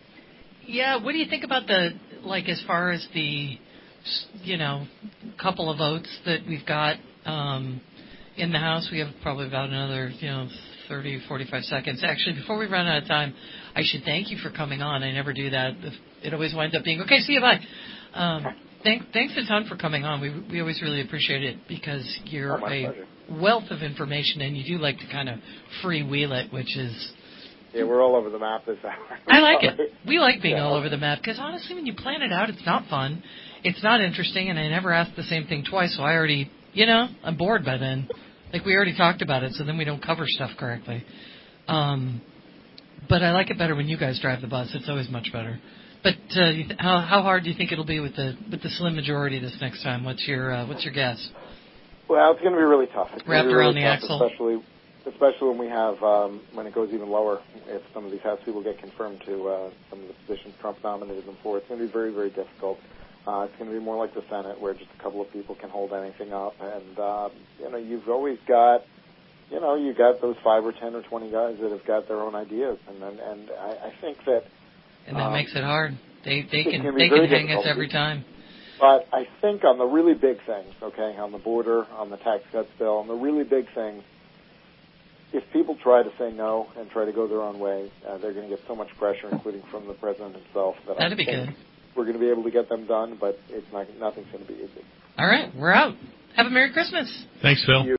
yeah, what do you think about the like as far as the you know couple of votes that we've got um, in the House? We have probably about another you know thirty, forty-five seconds. Actually, before we run out of time, I should thank you for coming on. I never do that. It always winds up being okay. See you, bye. Um, Thank, thanks a ton for coming on. We we always really appreciate it because you're oh, a pleasure. wealth of information and you do like to kind of freewheel it, which is... Yeah, we're all over the map this hour. I like it. We like being yeah, all okay. over the map because honestly, when you plan it out, it's not fun. It's not interesting, and I never ask the same thing twice, so I already, you know, I'm bored by then. Like, we already talked about it, so then we don't cover stuff correctly. Um, but I like it better when you guys drive the bus. It's always much better. But uh, how how hard do you think it'll be with the with the slim majority this next time? What's your uh, what's your guess? Well, it's going to be really tough. It's Wrapped be around really the tough, axle, especially especially when we have um, when it goes even lower. If some of these House people get confirmed to uh, some of the positions Trump nominated them for, it's going to be very very difficult. Uh, it's going to be more like the Senate, where just a couple of people can hold anything up, and uh, you know you've always got. You know, you got those five or ten or twenty guys that have got their own ideas, and and, and I, I think that. And that um, makes it hard. They they can, can they can hang difficult. us every time. But I think on the really big things, okay, on the border, on the tax cuts bill, on the really big things, if people try to say no and try to go their own way, uh, they're going to get so much pressure, including from the president himself, that That'd I be think good. we're going to be able to get them done. But it's not nothing's going to be easy. All right, we're out. Have a Merry Christmas. Thanks, Phil.